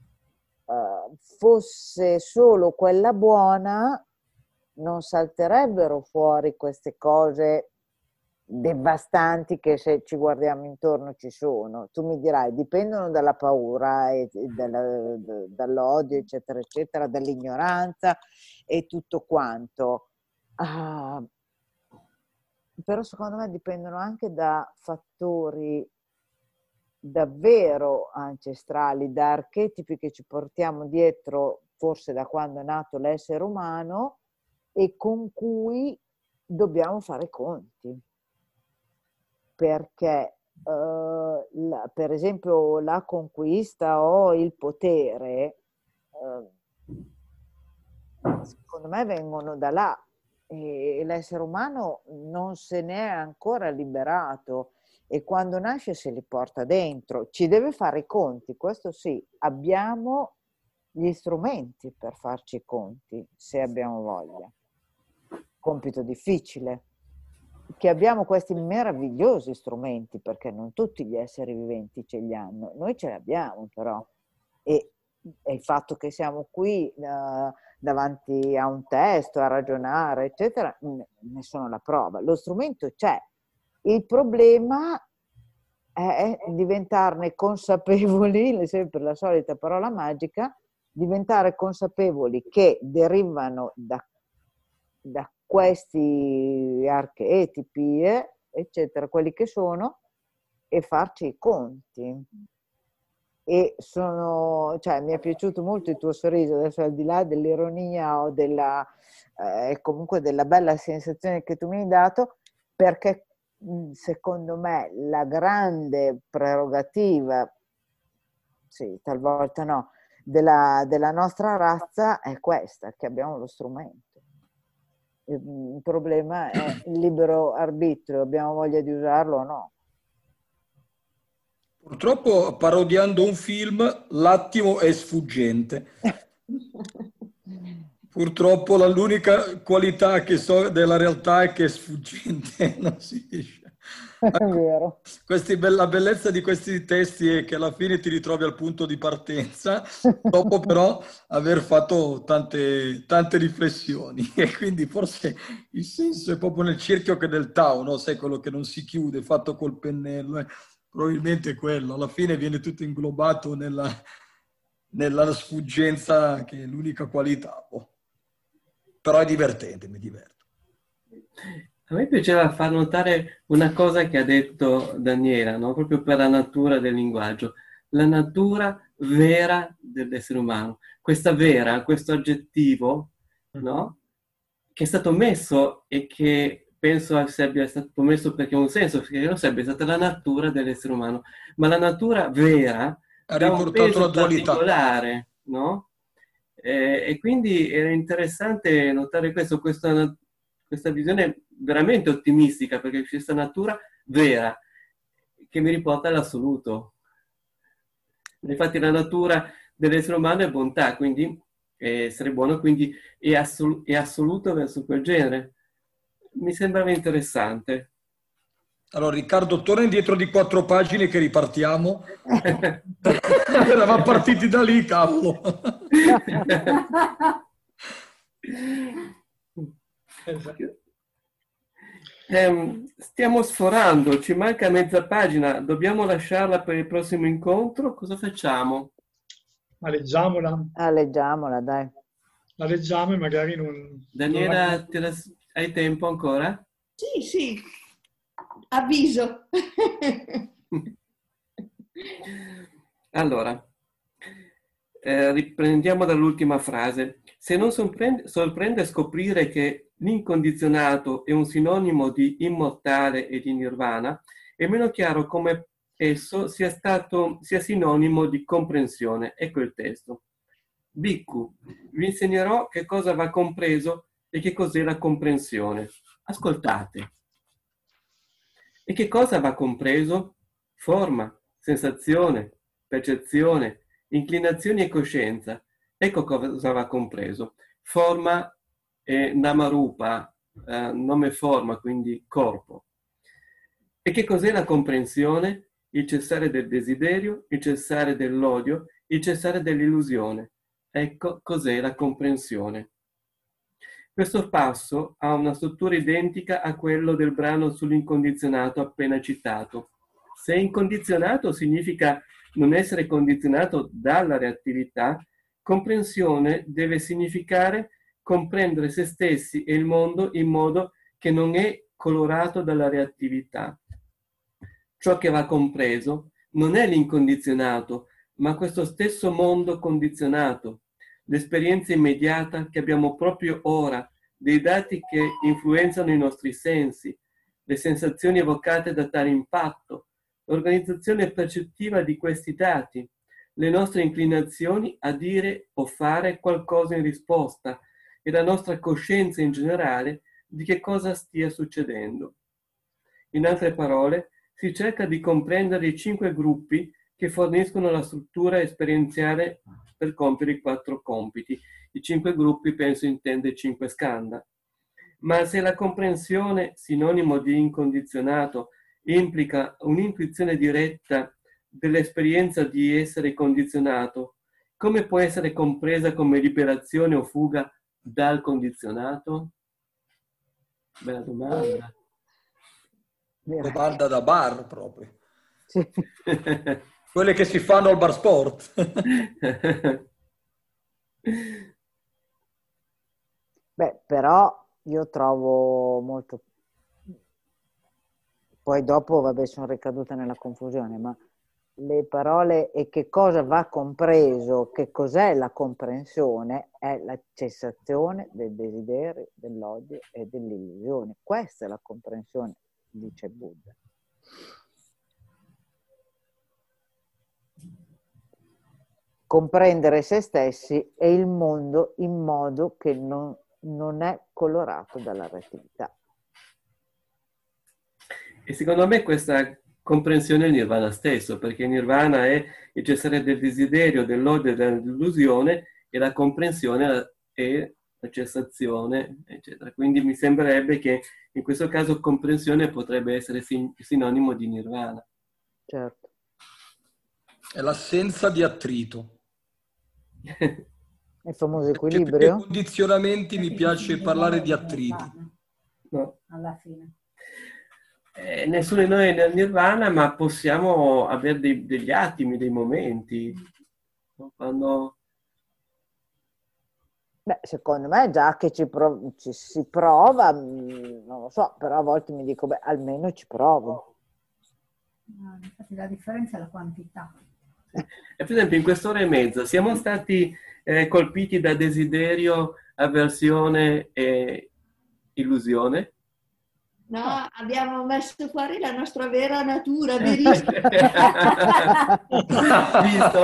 fosse solo quella buona, non salterebbero fuori queste cose devastanti che, se ci guardiamo intorno, ci sono. Tu mi dirai, dipendono dalla paura e dall'odio, eccetera, eccetera, dall'ignoranza e tutto quanto. Però secondo me dipendono anche da fattori davvero ancestrali, da archetipi che ci portiamo dietro forse da quando è nato l'essere umano e con cui dobbiamo fare i conti. Perché per esempio la conquista o il potere secondo me vengono da là, e l'essere umano non se ne è ancora liberato e quando nasce se li porta dentro, ci deve fare i conti, questo sì, abbiamo gli strumenti per farci i conti se abbiamo voglia. Compito difficile, che abbiamo questi meravigliosi strumenti, perché non tutti gli esseri viventi ce li hanno, noi ce li abbiamo però, e il fatto che siamo qui davanti a un testo, a ragionare, eccetera, ne sono la prova. Lo strumento c'è, il problema è diventarne consapevoli, sempre la solita parola magica, diventare consapevoli che derivano da questi archetipi, eccetera, quelli che sono, e farci i conti. E mi è piaciuto molto il tuo sorriso, adesso al di là dell'ironia o comunque della bella sensazione che tu mi hai dato, perché secondo me la grande prerogativa, sì, talvolta no, della nostra razza è questa, che abbiamo lo strumento. Il problema è il libero arbitrio, abbiamo voglia di usarlo o no. Purtroppo, parodiando un film, l'attimo è sfuggente. Purtroppo l'unica qualità che so della realtà è che è sfuggente, non si riesce. È vero. La bellezza di questi testi è che alla fine ti ritrovi al punto di partenza, dopo però aver fatto tante riflessioni, e quindi forse il senso è proprio nel cerchio che del Tao, no? Sai, quello che non si chiude, fatto col pennello, probabilmente è quello, alla fine viene tutto inglobato nella sfuggenza, che è l'unica qualità. Però è divertente, mi diverto. A me piaceva far notare una cosa che ha detto Daniela, no? Proprio per la natura del linguaggio, la natura vera dell'essere umano. Questa vera, questo aggettivo, no? Che è stato messo e che penso sia stato messo perché ha un senso, perché non sarebbe stata la natura dell'essere umano, ma la natura vera ha un peso la dualità particolare, no? E quindi era interessante notare questa visione veramente ottimistica, perché c'è questa natura vera che mi riporta all'assoluto. Infatti la natura dell'essere umano è bontà, quindi essere buono, quindi è assoluto verso quel genere. Mi sembrava interessante. Allora, Riccardo, torna indietro di 4 pagine che ripartiamo. Eravamo partiti da lì, cavolo. Esatto. Stiamo sforando, ci manca mezza pagina, dobbiamo lasciarla per il prossimo incontro? Cosa facciamo? Ma leggiamola. Leggiamola, dai. La leggiamo e magari non... Daniela, hai tempo ancora? Sì, sì, avviso. Allora, riprendiamo dall'ultima frase. Se non sorprende scoprire che l'incondizionato è un sinonimo di immortale e di nirvana, è meno chiaro come esso sia sinonimo di comprensione. Ecco il testo. Bhikkhu, vi insegnerò che cosa va compreso e che cos'è la comprensione. Ascoltate. E che cosa va compreso? Forma, sensazione, percezione, inclinazioni e coscienza. Ecco cosa va compreso. Forma è Namarupa, nome forma, quindi corpo. E che cos'è la comprensione? Il cessare del desiderio, il cessare dell'odio, il cessare dell'illusione. Ecco cos'è la comprensione. Questo passo ha una struttura identica a quello del brano sull'incondizionato appena citato. Se incondizionato significa non essere condizionato dalla reattività, comprensione deve significare comprendere se stessi e il mondo in modo che non è colorato dalla reattività. Ciò che va compreso non è l'incondizionato, ma questo stesso mondo condizionato, l'esperienza immediata che abbiamo proprio ora, dei dati che influenzano i nostri sensi, le sensazioni evocate da tale impatto, l'organizzazione percettiva di questi dati, le nostre inclinazioni a dire o fare qualcosa in risposta e la nostra coscienza in generale di che cosa stia succedendo. In altre parole, si cerca di comprendere i 5 gruppi che forniscono la struttura esperienziale per compiere i 4 compiti. I 5 gruppi penso intende 5 skandha. Ma se la comprensione, sinonimo di incondizionato, implica un'intuizione diretta dell'esperienza di essere condizionato, come può essere compresa come liberazione o fuga dal condizionato? Bella domanda. Domanda da bar proprio. Sì. Quelle che si fanno al bar sport. Beh, però io trovo molto... Poi dopo, vabbè, sono ricaduta nella confusione, ma le parole e che cosa va compreso, che cos'è la comprensione, è la cessazione del desiderio, dell'odio e dell'illusione. Questa è la comprensione, dice Buddha. Comprendere se stessi e il mondo in modo che non è colorato dalla reattività. E secondo me questa comprensione è il nirvana stesso, perché il nirvana è il cessare del desiderio, dell'odio e dell'illusione, e la comprensione è la cessazione, eccetera. Quindi mi sembrerebbe che in questo caso comprensione potrebbe essere sinonimo di nirvana. Certo. È l'assenza di attrito. Il famoso Perché equilibrio? per condizionamenti mi piace parlare di attriti. No. Alla fine. Nessuno di noi è nel nirvana, ma possiamo avere degli attimi, dei momenti. Quando... Beh, secondo me già che ci si prova, non lo so, però a volte mi dico, beh, almeno ci provo. Infatti la differenza è la quantità. E per esempio in quest'ora e mezza siamo stati colpiti da desiderio, avversione e illusione? No, abbiamo messo fuori la nostra vera natura, verissimo. Visto?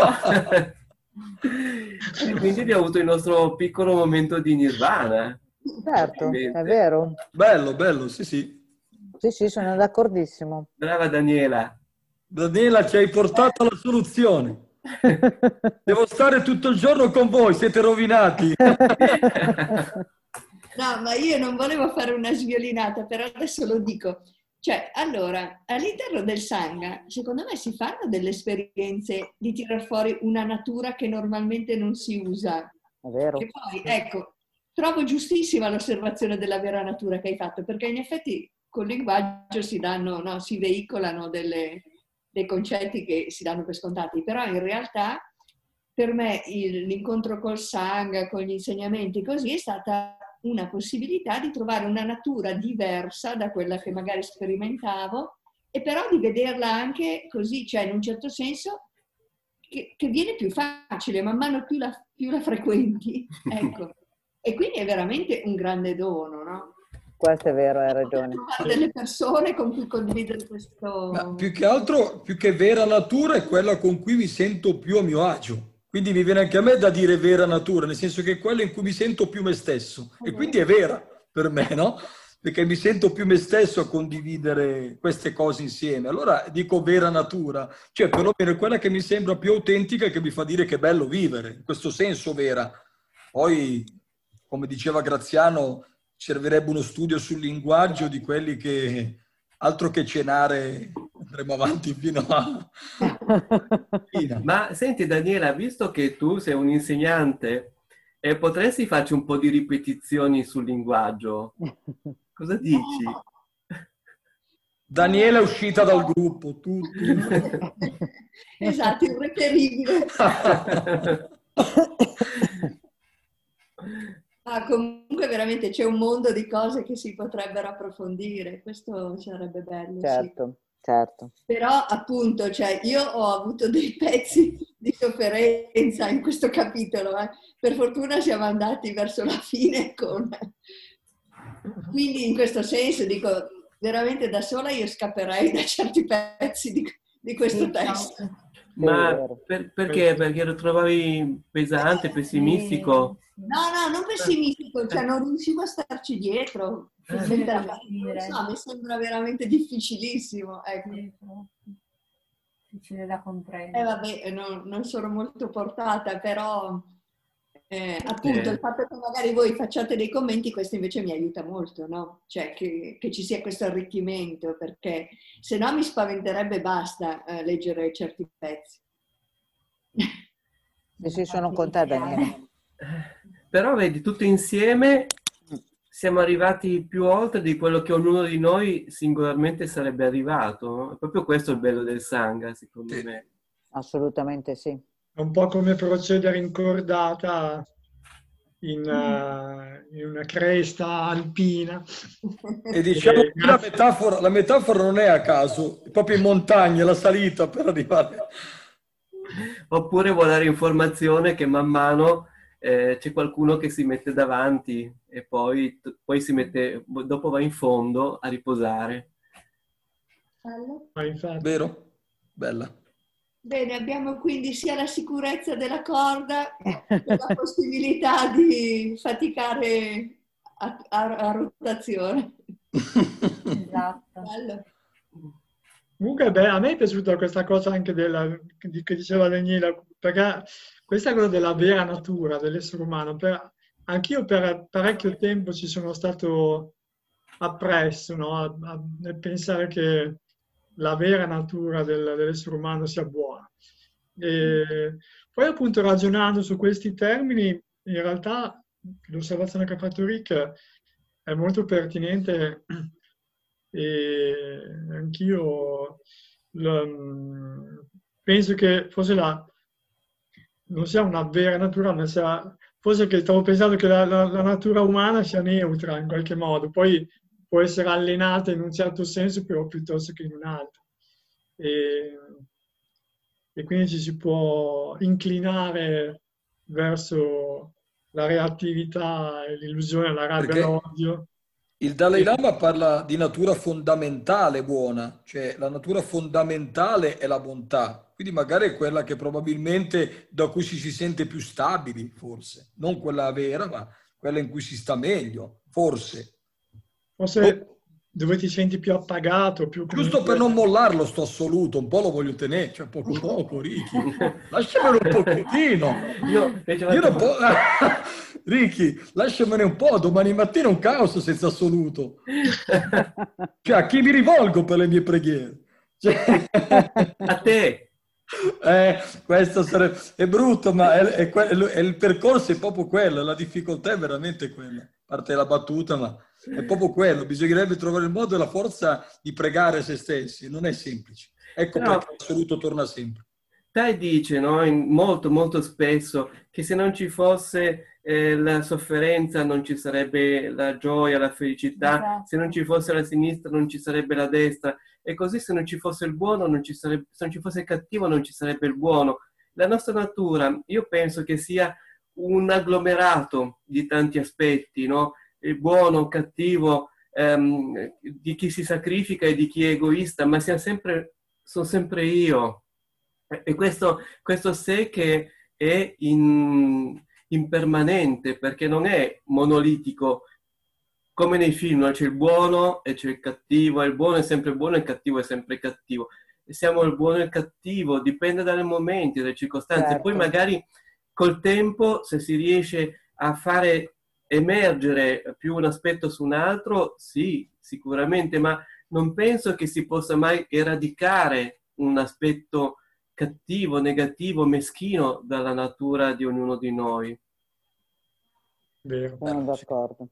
E quindi abbiamo avuto il nostro piccolo momento di nirvana. Certo, è vero. Bello, bello, sì, sì. Sì, sì, sono d'accordissimo. Brava Daniela. Daniela, ci hai portato alla soluzione. Devo stare tutto il giorno con voi, siete rovinati. No, ma io non volevo fare una sviolinata, però adesso lo dico. Cioè, allora, all'interno del Sangha, secondo me si fanno delle esperienze di tirar fuori una natura che normalmente non si usa. È vero. Che poi, ecco, trovo giustissima l'osservazione della vera natura che hai fatto, perché in effetti col linguaggio si danno, no, si veicolano dei concetti che si danno per scontati, però in realtà per me l'incontro col Sangha, con gli insegnamenti così, è stata una possibilità di trovare una natura diversa da quella che magari sperimentavo, e però di vederla anche così, cioè in un certo senso che viene più facile man mano più la frequenti, ecco. E quindi è veramente un grande dono, no? Questo è vero, hai ragione. Trovare delle persone con cui condividere questo... Ma più che altro, più che vera natura, è quella con cui mi sento più a mio agio. Quindi mi viene anche a me da dire vera natura, nel senso che è quella in cui mi sento più me stesso. E quindi è vera per me, no? Perché mi sento più me stesso a condividere queste cose insieme. Allora dico vera natura, cioè perlomeno è quella che mi sembra più autentica e che mi fa dire che è bello vivere, in questo senso vera. Poi, come diceva Graziano, servirebbe uno studio sul linguaggio di quelli che altro che cenare andremo avanti fino a... Ma senti Daniela, visto che tu sei un insegnante, potresti farci un po' di ripetizioni sul linguaggio? Cosa dici? Daniela è uscita dal gruppo, tutti. Esatto, irreperibile. Ah, comunque veramente c'è un mondo di cose che si potrebbero approfondire, questo sarebbe bello. Certo, sì. certo. Però appunto, cioè, io ho avuto dei pezzi di sofferenza in questo capitolo, Per fortuna siamo andati verso la fine Quindi in questo senso dico, veramente da sola io scapperei da certi pezzi di questo testo. Ma perché? Perché lo trovavi pesante, pessimistico? No, non pessimistico, cioè non riuscivo a starci dietro. Mi sembra veramente difficilissimo. Ecco. Difficile da comprendere. Vabbè, non sono molto portata, però appunto il fatto che magari voi facciate dei commenti, questo invece mi aiuta molto, no? Cioè che ci sia questo arricchimento, perché se no mi spaventerebbe basta leggere certi pezzi. Sì, sono con te, Daniele. Però vedi, tutto insieme siamo arrivati più oltre di quello che ognuno di noi singolarmente sarebbe arrivato, no? È proprio questo il bello del Sangha, secondo me. Assolutamente sì. È un po' come procedere in cordata in una cresta alpina. E diciamo che la metafora non è a caso, è proprio in montagna, la salita per arrivare. Oppure vuole dare informazione che man mano c'è qualcuno che si mette davanti e poi si mette, dopo va in fondo a riposare. Vero? Bella. Bene, abbiamo quindi sia la sicurezza della corda che la possibilità di faticare a rotazione. Esatto. Bello. Comunque, a me è piaciuta questa cosa anche che diceva Daniela, perché questa cosa della vera natura dell'essere umano, anch'io per parecchio tempo ci sono stato appresso, no? Nel pensare che la vera natura dell'essere umano sia buona. E poi appunto ragionando su questi termini, in realtà l'osservazione che ha fatto Rick è molto pertinente e anch'io penso che forse non sia una vera natura, ma forse che stavo pensando che la natura umana sia neutra in qualche modo, poi può essere allenata in un certo senso però piuttosto che in un altro. E quindi ci si può inclinare verso la reattività e l'illusione, la rabbia e l'odio. Il Dalai Lama parla di natura fondamentale buona, cioè la natura fondamentale è la bontà, quindi magari è quella che probabilmente da cui si sente più stabili, forse, non quella vera, ma quella in cui si sta meglio, forse. dove ti senti più appagato, più... Giusto per non mollarlo sto assoluto, un po' lo voglio tenere, cioè poco, Ricky. Lasciamelo un pochettino. Io non po'... Ricky, lasciamene un po', domani mattina un caos senza assoluto. Cioè, a chi mi rivolgo per le mie preghiere? Cioè... A te! Questo è brutto, ma è il percorso è proprio quello, la difficoltà è veramente quella, a parte la battuta, ma è proprio quello, bisognerebbe trovare il modo e la forza di pregare se stessi, non è semplice, ecco perché l'assoluto torna sempre. Tai dice, no, molto molto spesso, che se non ci fosse la sofferenza non ci sarebbe la gioia, la felicità, Esatto. Se non ci fosse la sinistra non ci sarebbe la destra, e così se non ci fosse il buono, se non ci fosse il cattivo non ci sarebbe il buono. La nostra natura, io penso che sia un agglomerato di tanti aspetti, no? Il buono, il cattivo, di chi si sacrifica e di chi è egoista, ma sono sempre io. E questo sé che è impermanente, perché non è monolitico, come nei film, no? C'è il buono e c'è il cattivo, e il buono è sempre buono e il cattivo è sempre cattivo. E siamo il buono e il cattivo, dipende dai momenti, dalle circostanze. Certo. Poi magari col tempo, se si riesce a fare emergere più un aspetto su un altro, sì, sicuramente, ma non penso che si possa mai eradicare un aspetto cattivo, negativo, meschino dalla natura di ognuno di noi. Vero. Sono d'accordo.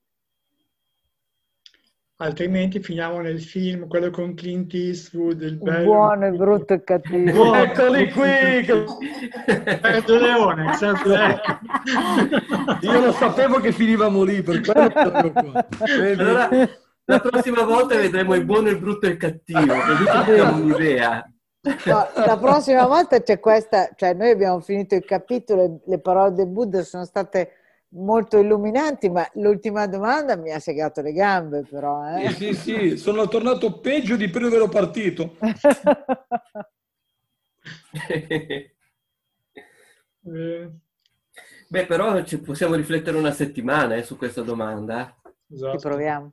Altrimenti finiamo nel film, quello con Clint Eastwood, il Il bello... buono, il brutto e il cattivo. Buono. Eccoli qui! Sergio Leone, Io lo sapevo che finivamo lì, per quello che ero qua. Allora, la prossima volta vedremo il buono, il brutto e il cattivo, così abbiamo un'idea. No, la prossima volta c'è questa, cioè noi abbiamo finito il capitolo, le parole del Buddha sono state molto illuminanti, ma l'ultima domanda mi ha segato le gambe, però. Sì, sono tornato peggio di prima ero partito. Beh, però possiamo riflettere una settimana su questa domanda. Esatto. Ci proviamo.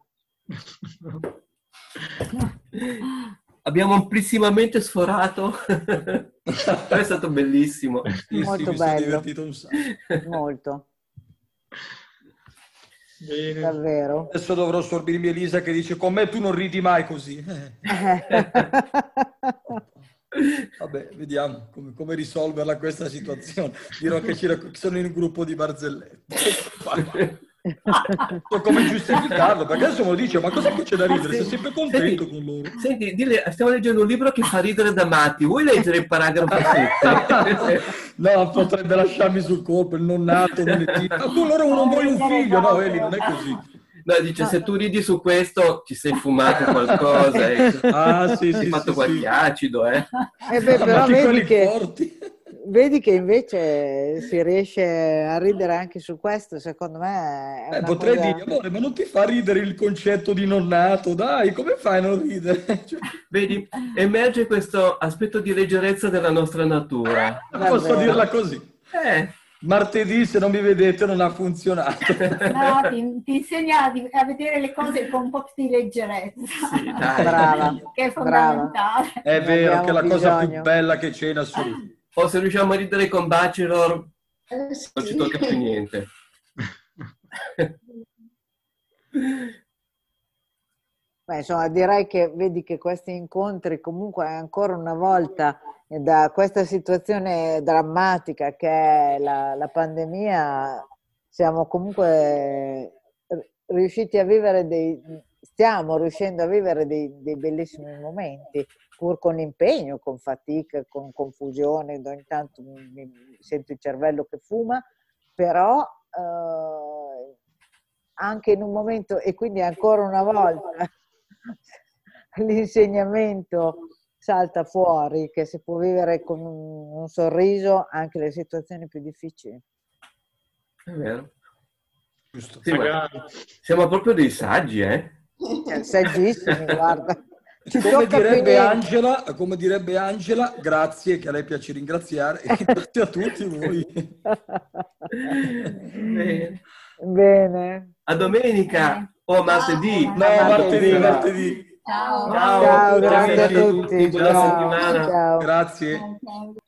Abbiamo amplissimamente sforato. È stato bellissimo. Molto mi sono bello. divertito un sacco. Molto. Bene. Davvero. Adesso dovrò sorbirmi Elisa che dice con me tu non ridi mai così. Vabbè, vediamo come risolverla questa situazione. Dirò che sono in un gruppo di barzellette. So come giustificarlo, perché adesso me lo dice, ma cosa c'è da ridere? Sei sempre contento con loro. Senti, dile, stiamo leggendo un libro che fa ridere da matti, vuoi leggere il paragrafo tutto? No, potrebbe lasciarmi sul colpo, il non nato, non è tipo. Ma tu loro non vuoi un figlio? No, Eli, non è così. No, dice, se tu ridi su questo ti sei fumato qualcosa, ecco. Ah, sì, Hai fatto qualche acido, Beh, però forti. vedi che invece si riesce a ridere anche su questo, secondo me è una potrei cosa... dire, amore, ma non ti fa ridere il concetto di non nato? Dai, come fai a non ridere? Cioè... Vedi, emerge questo aspetto di leggerezza della nostra natura. Posso dirla così? Martedì, se non mi vedete, non ha funzionato. No, ti insegna a vedere le cose con un po' più di leggerezza. Sì, dai. Brava. Che è fondamentale. È Ne vero, abbiamo che è la cosa bisogno. più bella che c'è in assoluto. O se riusciamo a ridere con Bachelor, Sì. non ci tocca più niente. Beh, insomma, direi che vedi che questi incontri comunque ancora una volta da questa situazione drammatica che è la pandemia, siamo comunque riusciti a vivere stiamo riuscendo a vivere dei bellissimi momenti, pur con impegno, con fatica, con confusione, ogni tanto mi sento il cervello che fuma, però anche in un momento, e quindi ancora una volta l'insegnamento salta fuori, che si può vivere con un sorriso anche le situazioni più difficili. È vero. Giusto. Sì, siamo proprio dei saggi, Saggissimi, guarda. Come direbbe Angela, grazie, che a lei piace ringraziare, e grazie a tutti voi. Bene. Bene. A domenica! O martedì. No, martedì. Ciao. Ciao, grazie a Grazie tutti. buona Ciao, settimana. ciao. Grazie. Ciao.